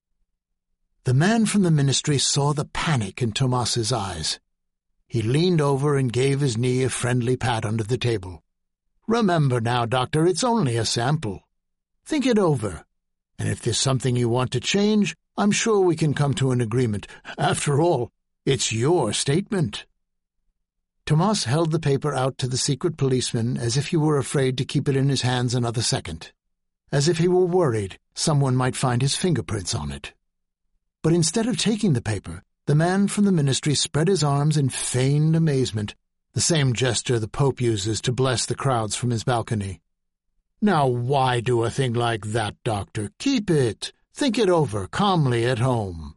Speaker 1: The man from the ministry saw the panic in Tomas's eyes. He leaned over and gave his knee a friendly pat under the table. "Remember now, Doctor, it's only a sample. Think it over. And if there's something you want to change, I'm sure we can come to an agreement. After all, it's your statement." Tomas held the paper out to the secret policeman as if he were afraid to keep it in his hands another second, as if he were worried someone might find his fingerprints on it. But instead of taking the paper, the man from the ministry spread his arms in feigned amazement, the same gesture the Pope uses to bless the crowds from his balcony. "Now why do a thing like that, Doctor? Keep it. Think it over calmly at home."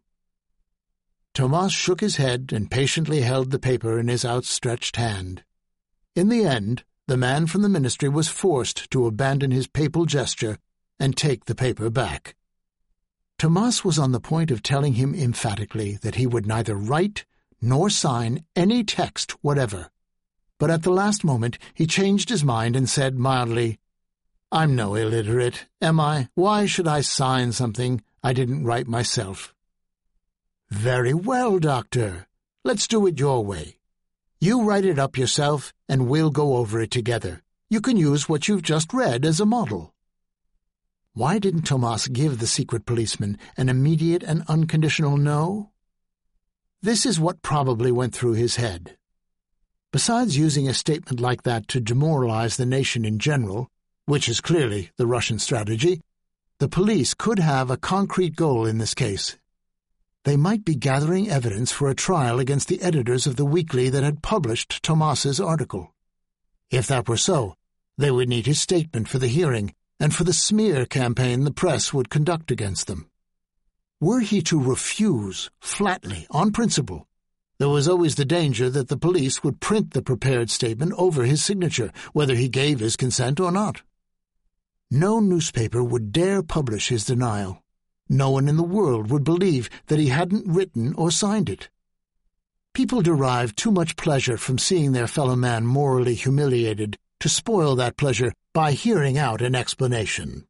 Speaker 1: Tomas shook his head and patiently held the paper in his outstretched hand. In the end, the man from the ministry was forced to abandon his papal gesture and take the paper back. Tomas was on the point of telling him emphatically that he would neither write nor sign any text whatever. But at the last moment he changed his mind and said mildly, "I'm no illiterate, am I? Why should I sign something I didn't write myself?" "Very well, Doctor. Let's do it your way. You write it up yourself, and we'll go over it together. You can use what you've just read as a model." Why didn't Tomas give the secret policeman an immediate and unconditional no? This is what probably went through his head. Besides using a statement like that to demoralize the nation in general, which is clearly the Russian strategy, the police could have a concrete goal in this case. They might be gathering evidence for a trial against the editors of the weekly that had published Tomas's article. If that were so, they would need his statement for the hearing and for the smear campaign the press would conduct against them. Were he to refuse, flatly, on principle, there was always the danger that the police would print the prepared statement over his signature, whether he gave his consent or not. No newspaper would dare publish his denial. No one in the world would believe that he hadn't written or signed it. People derive too much pleasure from seeing their fellow man morally humiliated to spoil that pleasure by hearing out an explanation.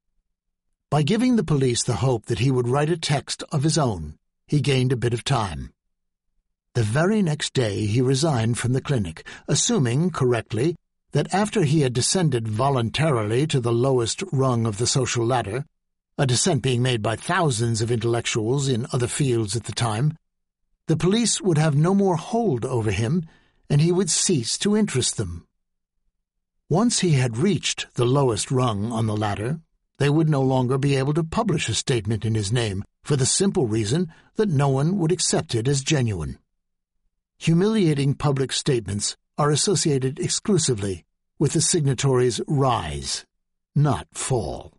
Speaker 1: By giving the police the hope that he would write a text of his own, he gained a bit of time. The very next day he resigned from the clinic, assuming, correctly, that after he had descended voluntarily to the lowest rung of the social ladder, a descent being made by thousands of intellectuals in other fields at the time, the police would have no more hold over him, and he would cease to interest them. Once he had reached the lowest rung on the ladder, they would no longer be able to publish a statement in his name, for the simple reason that no one would accept it as genuine. Humiliating public statements are associated exclusively with the signatory's rise, not fall.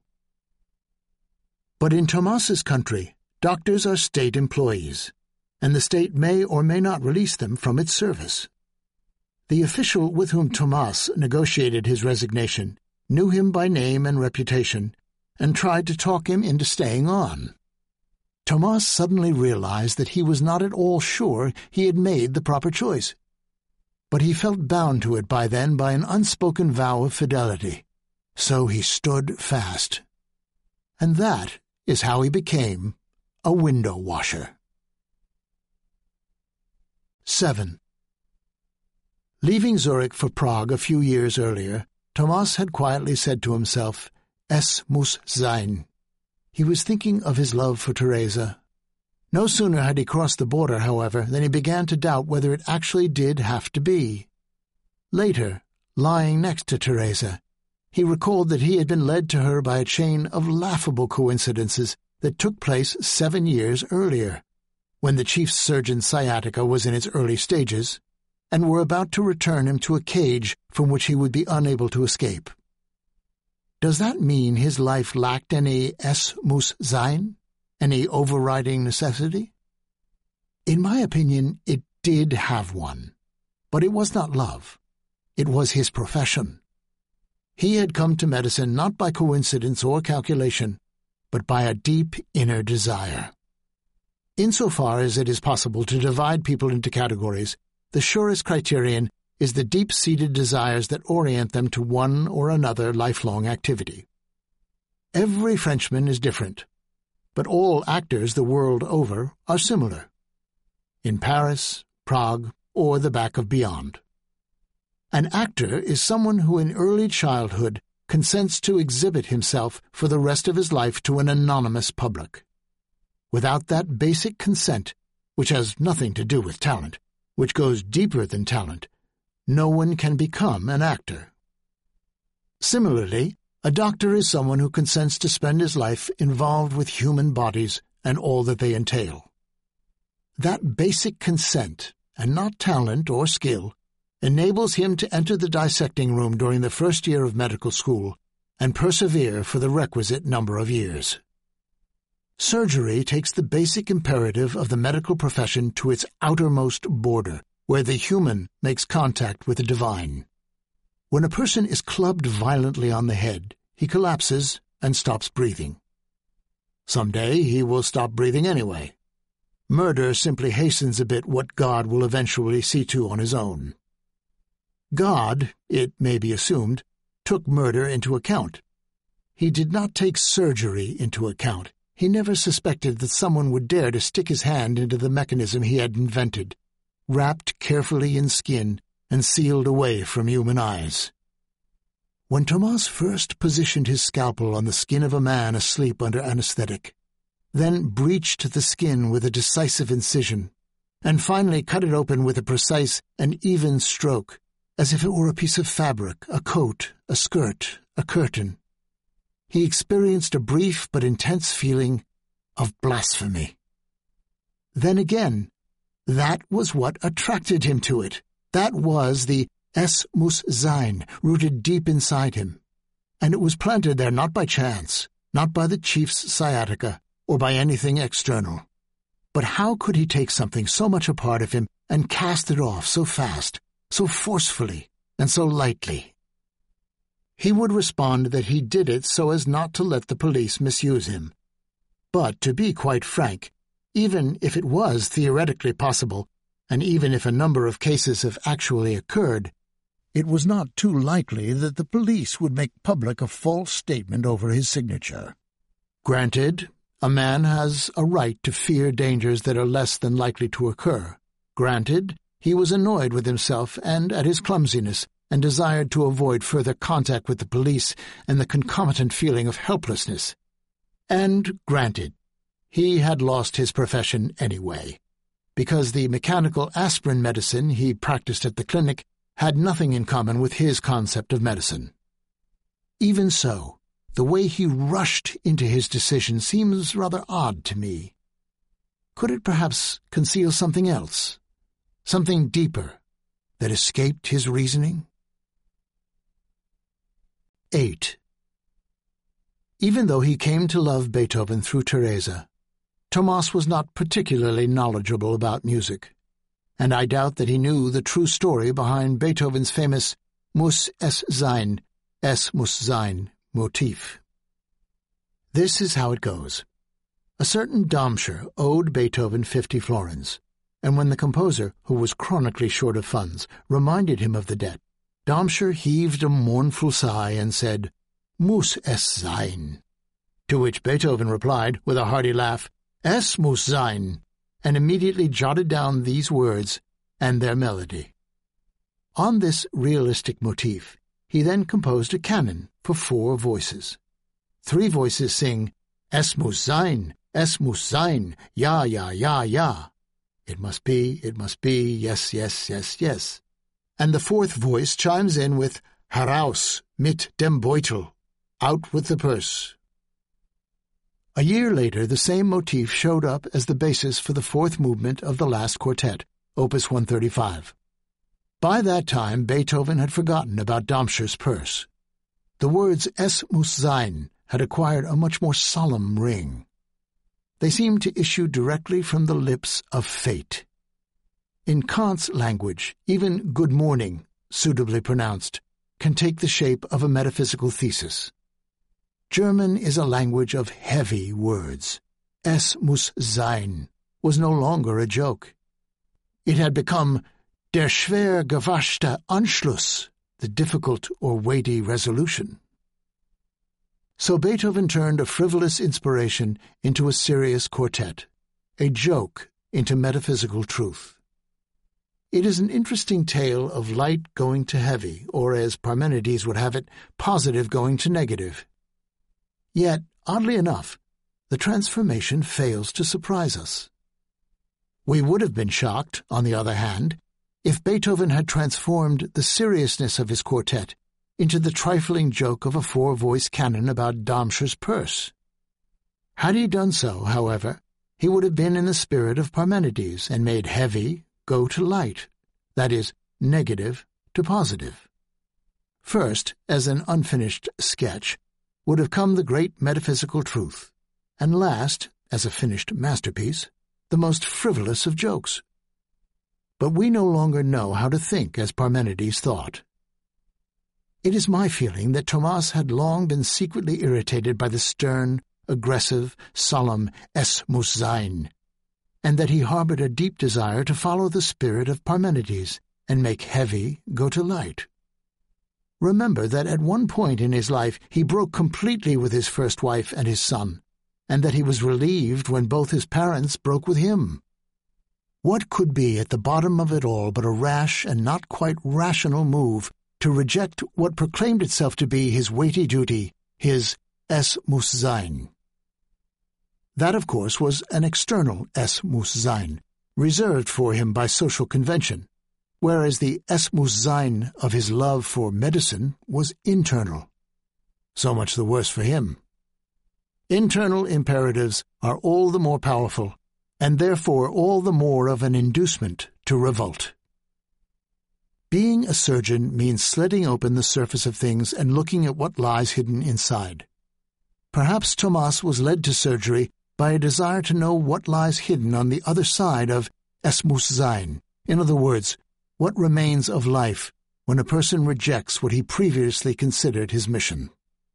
Speaker 1: But in Tomas's country, doctors are state employees, and the state may or may not release them from its service. The official with whom Tomas negotiated his resignation knew him by name and reputation, and tried to talk him into staying on. Tomas suddenly realized that he was not at all sure he had made the proper choice. But he felt bound to it by then by an unspoken vow of fidelity. So he stood fast. And that is how he became a window washer. seven. Leaving Zurich for Prague a few years earlier, Tomas had quietly said to himself, "Es muss sein." He was thinking of his love for Teresa. No sooner had he crossed the border, however, than he began to doubt whether it actually did have to be. Later, lying next to Teresa, he recalled that he had been led to her by a chain of laughable coincidences that took place seven years earlier, when the chief surgeon's sciatica was in its early stages, and were about to return him to a cage from which he would be unable to escape. Does that mean his life lacked any es muss sein, any overriding necessity? In my opinion, it did have one, but it was not love. It was his profession. He had come to medicine not by coincidence or calculation, but by a deep inner desire. Insofar as it is possible to divide people into categories, the surest criterion is the deep-seated desires that orient them to one or another lifelong activity. Every Frenchman is different, but all actors the world over are similar. In Paris, Prague, or the back of beyond. An actor is someone who in early childhood consents to exhibit himself for the rest of his life to an anonymous public. Without that basic consent, which has nothing to do with talent, which goes deeper than talent, no one can become an actor. Similarly, a doctor is someone who consents to spend his life involved with human bodies and all that they entail. That basic consent, and not talent or skill, enables him to enter the dissecting room during the first year of medical school and persevere for the requisite number of years. Surgery takes the basic imperative of the medical profession to its outermost border, where the human makes contact with the divine. When a person is clubbed violently on the head, he collapses and stops breathing. Someday he will stop breathing anyway. Murder simply hastens a bit what God will eventually see to on his own. God, it may be assumed, took murder into account. He did not take surgery into account. He never suspected that someone would dare to stick his hand into the mechanism he had invented, wrapped carefully in skin and sealed away from human eyes. When Tomas first positioned his scalpel on the skin of a man asleep under anesthetic, then breached the skin with a decisive incision, and finally cut it open with a precise and even stroke, as if it were a piece of fabric, a coat, a skirt, a curtain, he experienced a brief but intense feeling of blasphemy. Then again, that was what attracted him to it. That was the Es muss sein, rooted deep inside him. And it was planted there not by chance, not by the chief's sciatica, or by anything external. But how could he take something so much a part of him and cast it off so fast, so forcefully, and so lightly? He would respond that he did it so as not to let the police misuse him. But to be quite frank, even if it was theoretically possible, and even if a number of cases have actually occurred, it was not too likely that the police would make public a false statement over his signature. Granted, a man has a right to fear dangers that are less than likely to occur. Granted, he was annoyed with himself and at his clumsiness, and desired to avoid further contact with the police and the concomitant feeling of helplessness. And granted, he had lost his profession anyway, because the mechanical aspirin medicine he practiced at the clinic had nothing in common with his concept of medicine. Even so, the way he rushed into his decision seems rather odd to me. Could it perhaps conceal something else, something deeper, that escaped his reasoning? eight. Even though he came to love Beethoven through Teresa, Tomas was not particularly knowledgeable about music, and I doubt that he knew the true story behind Beethoven's famous Muss es sein, es muss sein motif. This is how it goes. A certain Darmstadt owed Beethoven fifty florins, and when the composer, who was chronically short of funds, reminded him of the debt, Darmstadt heaved a mournful sigh and said, "Muss es sein?" To which Beethoven replied, with a hearty laugh, "Es muss sein," and immediately jotted down these words and their melody. On this realistic motif, he then composed a canon for four voices. Three voices sing, "Es muss sein, es muss sein, ja, ja, ja, ja." It must be, it must be, yes, yes, yes, yes. And the fourth voice chimes in with "Heraus mit dem Beutel," out with the purse. A year later, the same motif showed up as the basis for the fourth movement of the last quartet, Opus one thirty-five. By that time, Beethoven had forgotten about Darmstadt's purse. The words "Es muss sein" had acquired a much more solemn ring. They seemed to issue directly from the lips of fate. In Kant's language, even "good morning," suitably pronounced, can take the shape of a metaphysical thesis. German is a language of heavy words. Es muss sein was no longer a joke. It had become der schwer gewaschte Anschluss, the difficult or weighty resolution. So Beethoven turned a frivolous inspiration into a serious quartet, a joke into metaphysical truth. It is an interesting tale of light going to heavy, or as Parmenides would have it, positive going to negative. Yet, oddly enough, the transformation fails to surprise us. We would have been shocked, on the other hand, if Beethoven had transformed the seriousness of his quartet into the trifling joke of a four-voice canon about Darmstadt's purse. Had he done so, however, he would have been in the spirit of Parmenides and made heavy go to light, that is, negative to positive. First, as an unfinished sketch, would have come the great metaphysical truth, and last, as a finished masterpiece, the most frivolous of jokes. But we no longer know how to think as Parmenides thought. It is my feeling that Tomas had long been secretly irritated by the stern, aggressive, solemn Es muss sein, and that he harbored a deep desire to follow the spirit of Parmenides and make heavy go to light. Remember that at one point in his life he broke completely with his first wife and his son, and that he was relieved when both his parents broke with him. What could be at the bottom of it all but a rash and not quite rational move to reject what proclaimed itself to be his weighty duty, his Es muss sein? That, of course, was an external Es muss sein, reserved for him by social convention, whereas the Es muss sein of his love for medicine was internal. So much the worse for him. Internal imperatives are all the more powerful, and therefore all the more of an inducement to revolt. Being a surgeon means slitting open the surface of things and looking at what lies hidden inside. Perhaps Thomas was led to surgery by a desire to know what lies hidden on the other side of Es muss sein. In other words, what remains of life when a person rejects what he previously considered his mission.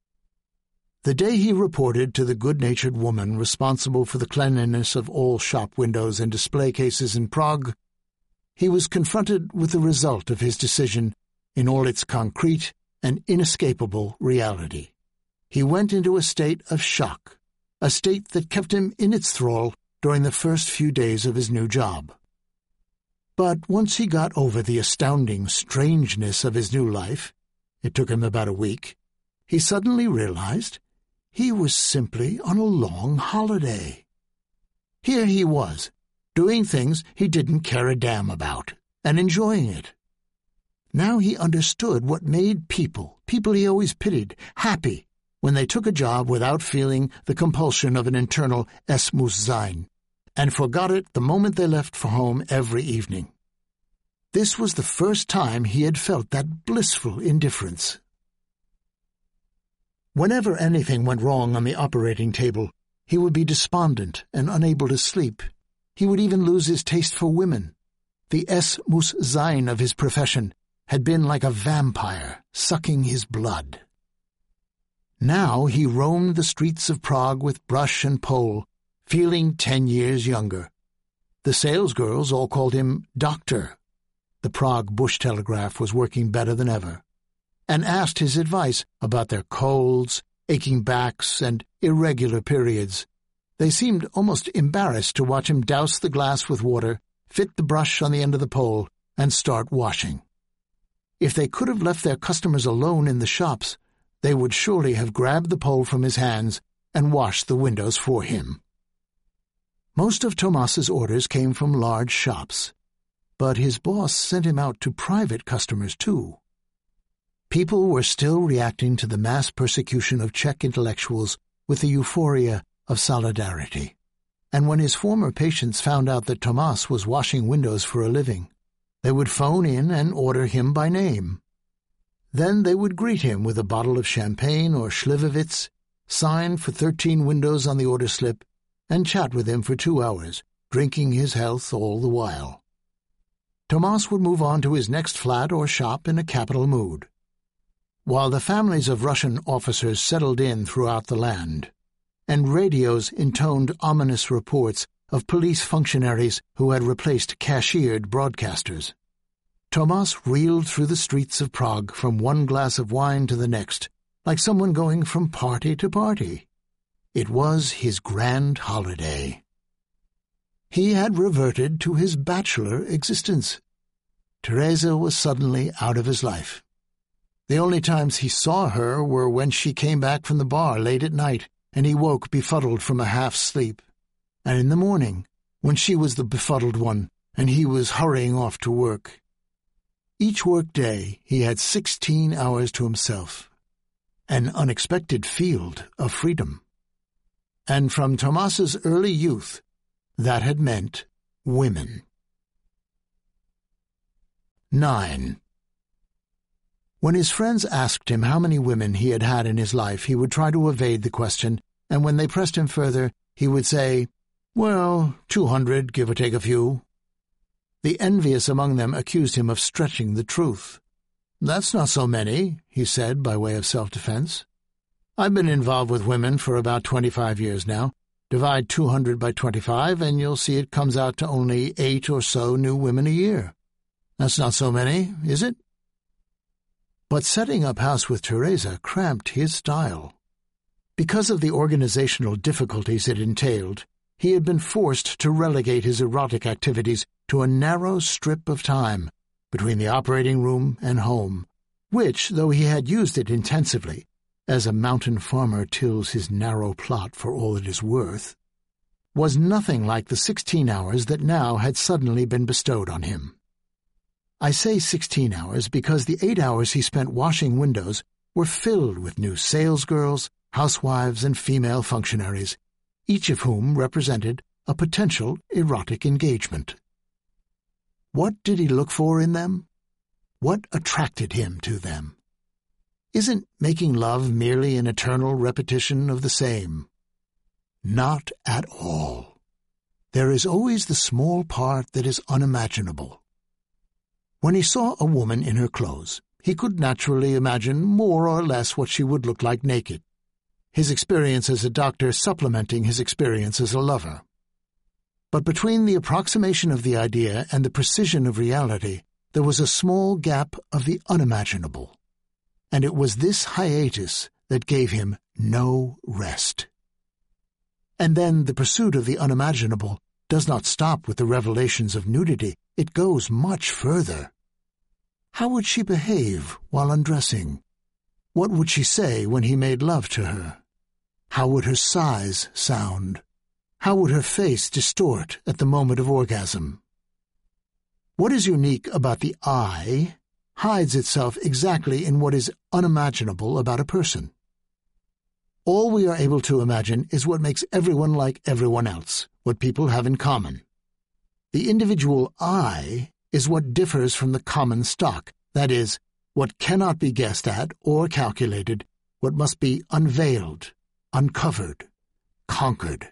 Speaker 1: The day he reported to the good-natured woman responsible for the cleanliness of all shop windows and display cases in Prague, he was confronted with the result of his decision in all its concrete and inescapable reality. He went into a state of shock, a state that kept him in its thrall during the first few days of his new job. But once he got over the astounding strangeness of his new life, it took him about a week, he suddenly realized he was simply on a long holiday. Here he was, doing things he didn't care a damn about, and enjoying it. Now he understood what made people, people he always pitied, happy when they took a job without feeling the compulsion of an internal Es muss sein, and forgot it the moment they left for home every evening. This was the first time he had felt that blissful indifference. Whenever anything went wrong on the operating table, he would be despondent and unable to sleep. He would even lose his taste for women. The Es muss sein of his profession had been like a vampire sucking his blood. Now he roamed the streets of Prague with brush and pole, feeling ten years younger. The salesgirls all called him Doctor. The Prague Bush Telegraph was working better than ever, and asked his advice about their colds, aching backs, and irregular periods. They seemed almost embarrassed to watch him douse the glass with water, fit the brush on the end of the pole, and start washing. If they could have left their customers alone in the shops, they would surely have grabbed the pole from his hands and washed the windows for him. Most of Thomas's orders came from large shops, but his boss sent him out to private customers too. People were still reacting to the mass persecution of Czech intellectuals with the euphoria of solidarity, and when his former patients found out that Thomas was washing windows for a living, they would phone in and order him by name. Then they would greet him with a bottle of champagne or Schlivovitz, sign for thirteen windows on the order slip, and chat with him for two hours, drinking his health all the while. Thomas would move on to his next flat or shop in a capital mood. While the families of Russian officers settled in throughout the land, and radios intoned ominous reports of police functionaries who had replaced cashiered broadcasters, Thomas reeled through the streets of Prague from one glass of wine to the next, like someone going from party to party. It was his grand holiday. He had reverted to his bachelor existence. Teresa was suddenly out of his life. The only times he saw her were when she came back from the bar late at night, and he woke befuddled from a half-sleep, and in the morning, when she was the befuddled one, and he was hurrying off to work. Each work-day he had sixteen hours to himself, an unexpected field of freedom. And from Thomas's early youth, that had meant women. Nine. When his friends asked him how many women he had had in his life, he would try to evade the question, and when they pressed him further, he would say, well, two hundred, give or take a few. The envious among them accused him of stretching the truth. That's not so many, he said by way of self-defense. I've been involved with women for about twenty-five years now. Divide two hundred by twenty-five, and you'll see it comes out to only eight or so new women a year. That's not so many, is it? But setting up house with Teresa cramped his style. Because of the organizational difficulties it entailed, he had been forced to relegate his erotic activities to a narrow strip of time between the operating room and home, which, though he had used it intensively, as a mountain farmer tills his narrow plot for all it is worth, was nothing like the sixteen hours that now had suddenly been bestowed on him. I say sixteen hours because the eight hours he spent washing windows were filled with new salesgirls, housewives, and female functionaries, each of whom represented a potential erotic engagement. What did he look for in them? What attracted him to them? Isn't making love merely an eternal repetition of the same? Not at all. There is always the small part that is unimaginable. When he saw a woman in her clothes, he could naturally imagine more or less what she would look like naked, his experience as a doctor supplementing his experience as a lover. But between the approximation of the idea and the precision of reality, there was a small gap of the unimaginable. And it was this hiatus that gave him no rest. And then the pursuit of the unimaginable does not stop with the revelations of nudity. It goes much further. How would she behave while undressing? What would she say when he made love to her? How would her sighs sound? How would her face distort at the moment of orgasm? What is unique about the eye hides itself exactly in what is unimaginable about a person. All we are able to imagine is what makes everyone like everyone else, what people have in common. The individual I is what differs from the common stock, that is, what cannot be guessed at or calculated, what must be unveiled, uncovered, conquered.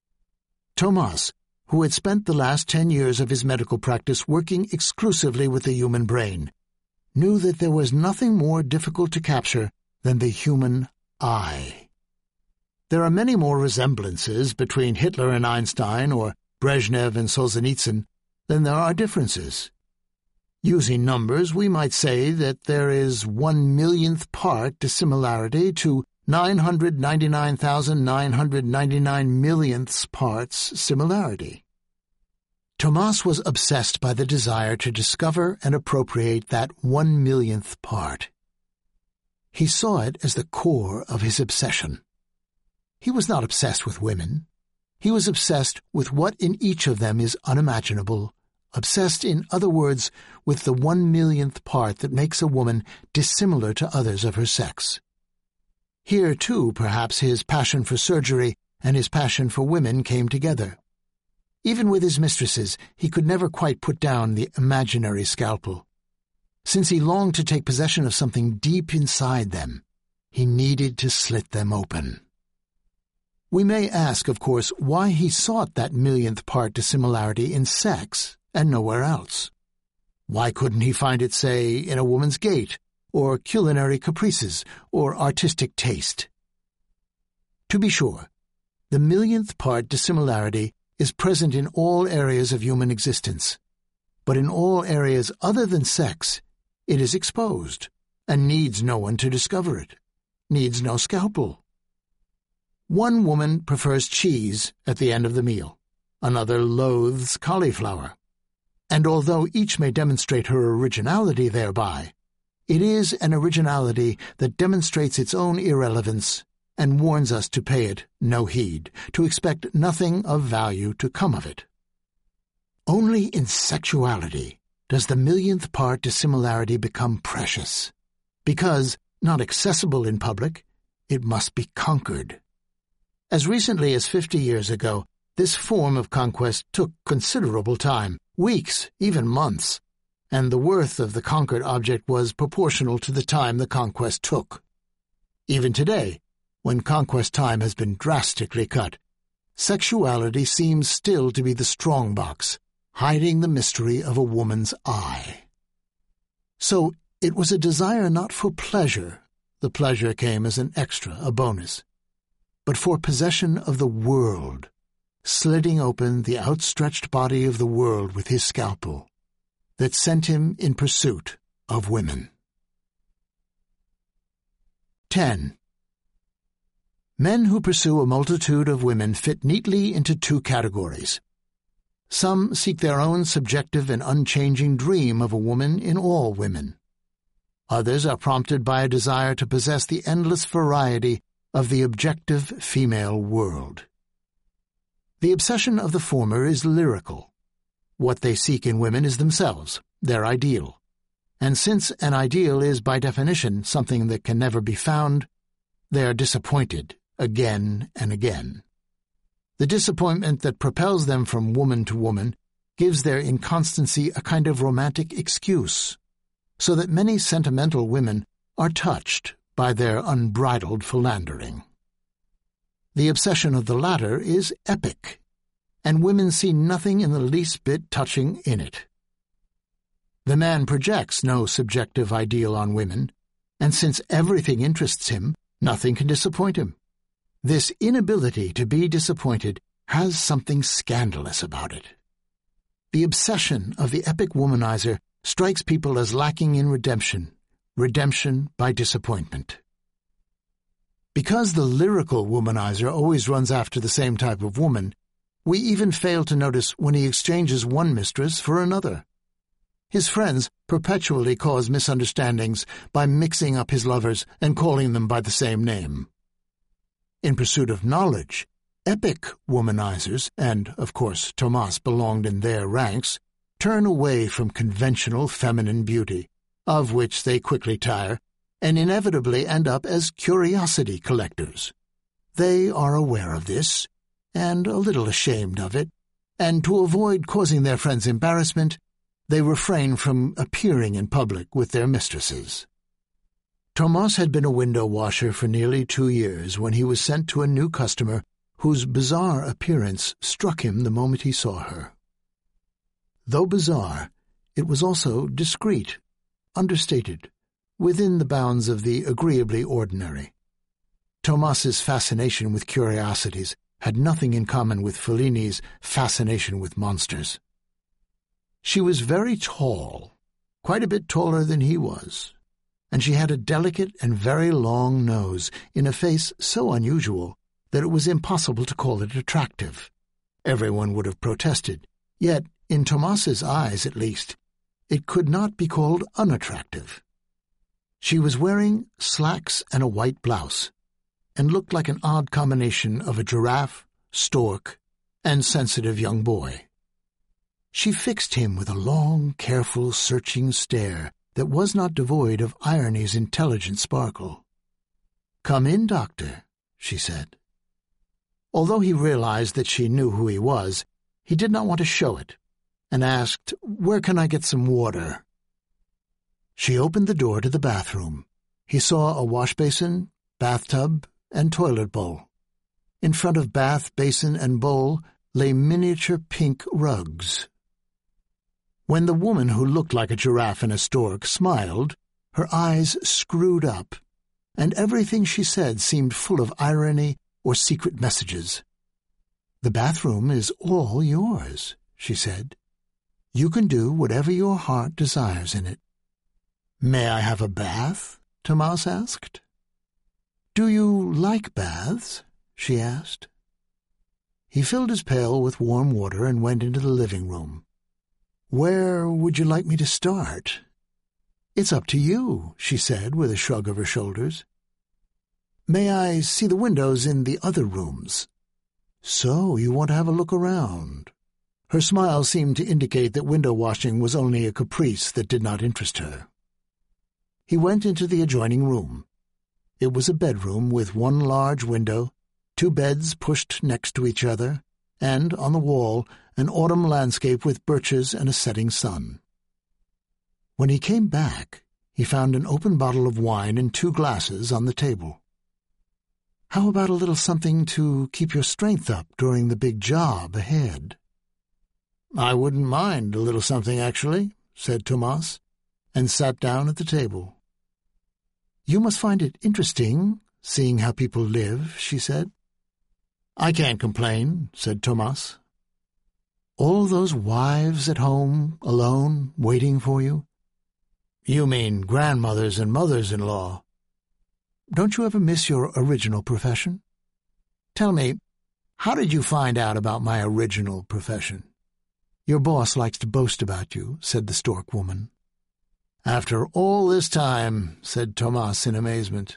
Speaker 1: Tomas, who had spent the last ten years of his medical practice working exclusively with the human brain, knew that there was nothing more difficult to capture than the human eye. There are many more resemblances between Hitler and Einstein or Brezhnev and Solzhenitsyn than there are differences. Using numbers, we might say that there is one millionth part dissimilarity to nine hundred ninety-nine thousand nine hundred ninety-nine millionths parts similarity. Tomas was obsessed by the desire to discover and appropriate that one millionth part. He saw it as the core of his obsession. He was not obsessed with women. He was obsessed with what in each of them is unimaginable, obsessed, in other words, with the one millionth part that makes a woman dissimilar to others of her sex. Here, too, perhaps his passion for surgery and his passion for women came together. Even with his mistresses, he could never quite put down the imaginary scalpel. Since he longed to take possession of something deep inside them, he needed to slit them open. We may ask, of course, why he sought that millionth part dissimilarity in sex and nowhere else. Why couldn't he find it, say, in a woman's gait, or culinary caprices, or artistic taste? To be sure, the millionth part dissimilarity is present in all areas of human existence, but in all areas other than sex, it is exposed, and needs no one to discover it, needs no scalpel. One woman prefers cheese at the end of the meal, another loathes cauliflower, and although each may demonstrate her originality thereby, it is an originality that demonstrates its own irrelevance and warns us to pay it no heed, to expect nothing of value to come of it. Only in sexuality does the millionth part dissimilarity become precious, because, not accessible in public, it must be conquered. As recently as fifty years ago, this form of conquest took considerable time, weeks, even months, and the worth of the conquered object was proportional to the time the conquest took. Even today, when conquest time has been drastically cut, sexuality seems still to be the strong box, hiding the mystery of a woman's eye. So it was a desire not for pleasure, the pleasure came as an extra, a bonus, but for possession of the world, slitting open the outstretched body of the world with his scalpel, that sent him in pursuit of women. ten. Men who pursue a multitude of women fit neatly into two categories. Some seek their own subjective and unchanging dream of a woman in all women. Others are prompted by a desire to possess the endless variety of the objective female world. The obsession of the former is lyrical. What they seek in women is themselves, their ideal. And since an ideal is by definition something that can never be found, they are disappointed again and again. The disappointment that propels them from woman to woman gives their inconstancy a kind of romantic excuse, so that many sentimental women are touched by their unbridled philandering. The obsession of the latter is epic, and women see nothing in the least bit touching in it. The man projects no subjective ideal on women, and since everything interests him, nothing can disappoint him. This inability to be disappointed has something scandalous about it. The obsession of the epic womanizer strikes people as lacking in redemption, redemption by disappointment. Because the lyrical womanizer always runs after the same type of woman, we even fail to notice when he exchanges one mistress for another. His friends perpetually cause misunderstandings by mixing up his lovers and calling them by the same name. In pursuit of knowledge, epic womanizers, and, of course, Tomas belonged in their ranks, turn away from conventional feminine beauty, of which they quickly tire, and inevitably end up as curiosity collectors. They are aware of this, and a little ashamed of it, and to avoid causing their friends embarrassment, they refrain from appearing in public with their mistresses. Tomas had been a window washer for nearly two years when he was sent to a new customer whose bizarre appearance struck him the moment he saw her. Though bizarre, it was also discreet, understated, within the bounds of the agreeably ordinary. Tomas's fascination with curiosities had nothing in common with Fellini's fascination with monsters. She was very tall, quite a bit taller than he was, and she had a delicate and very long nose in a face so unusual that it was impossible to call it attractive. Everyone would have protested, yet, in Tomas's eyes at least, it could not be called unattractive. She was wearing slacks and a white blouse, and looked like an odd combination of a giraffe, stork, and sensitive young boy. She fixed him with a long, careful, searching stare that was not devoid of irony's intelligent sparkle. "Come in, doctor," she said. Although he realized that she knew who he was, he did not want to show it, and asked, "Where can I get some water?" She opened the door to the bathroom. He saw a wash basin, bathtub, and toilet bowl. In front of bath, basin, and bowl lay miniature pink rugs. When the woman who looked like a giraffe and a stork smiled, her eyes screwed up, and everything she said seemed full of irony or secret messages. "The bathroom is all yours," she said. "You can do whatever your heart desires in it." "May I have a bath?" Tomas asked. "Do you like baths?" she asked. He filled his pail with warm water and went into the living room. "Where would you like me to start?" "It's up to you," she said with a shrug of her shoulders. "May I see the windows in the other rooms?" "So you want to have a look around." Her smile seemed to indicate that window washing was only a caprice that did not interest her. He went into the adjoining room. It was a bedroom with one large window, two beds pushed next to each other, and, on the wall, an autumn landscape with birches and a setting sun. When he came back, he found an open bottle of wine and two glasses on the table. "How about a little something to keep your strength up during the big job ahead?" "I wouldn't mind a little something, actually," said Tomas, and sat down at the table. "You must find it interesting, seeing how people live," she said. "I can't complain," said Tomas. "All those wives at home, alone, waiting for you?" "You mean grandmothers and mothers-in-law." "Don't you ever miss your original profession?" "Tell me, how did you find out about my original profession?" "Your boss likes to boast about you," said the stork woman. "After all this time," said Tomas in amazement.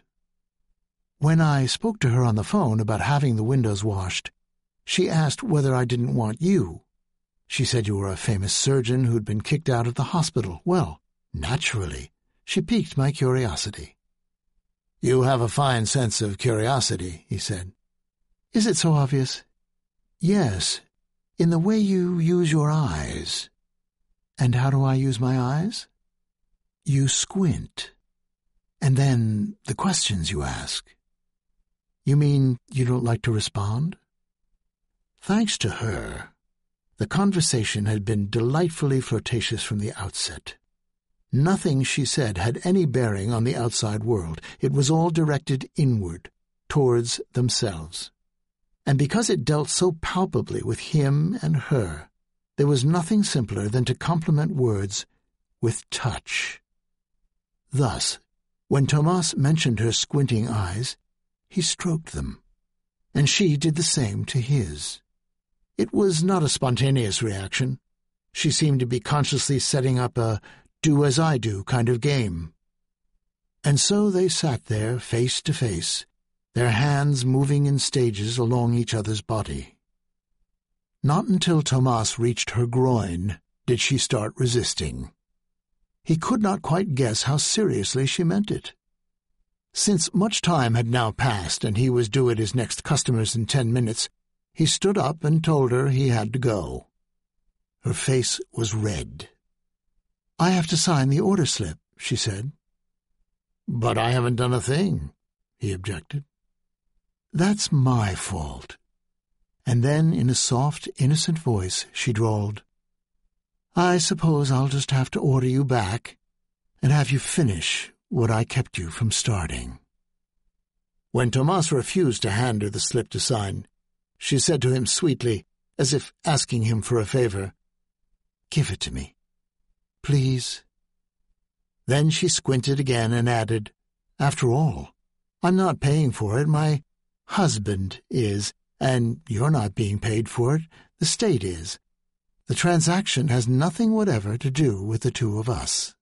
Speaker 1: "When I spoke to her on the phone about having the windows washed, she asked whether I didn't want you. She said you were a famous surgeon who'd been kicked out of the hospital. Well, naturally, she piqued my curiosity." "You have a fine sense of curiosity," he said. "Is it so obvious?" "Yes, in the way you use your eyes." "And how do I use my eyes?" "You squint. And then the questions you ask." "You mean you don't like to respond?" Thanks to her, the conversation had been delightfully flirtatious from the outset. Nothing she said had any bearing on the outside world. It was all directed inward, towards themselves. And because it dealt so palpably with him and her, there was nothing simpler than to complement words with touch. Thus, when Tomas mentioned her squinting eyes, he stroked them, and she did the same to his. It was not a spontaneous reaction. She seemed to be consciously setting up a do-as-I-do kind of game. And so they sat there face to face, their hands moving in stages along each other's body. Not until Tomas reached her groin did she start resisting. He could not quite guess how seriously she meant it. Since much time had now passed and he was due at his next customers in ten minutes, he stood up and told her he had to go. Her face was red. "I have to sign the order slip," she said. "But I haven't done a thing," he objected. "That's my fault." And then, in a soft, innocent voice, she drawled, "I suppose I'll just have to order you back and have you finish what I kept you from starting." When Tomas refused to hand her the slip to sign, she said to him sweetly, as if asking him for a favor, "Give it to me, please." Then she squinted again and added, "After all, I'm not paying for it. My husband is, and you're not being paid for it. The state is. The transaction has nothing whatever to do with the two of us."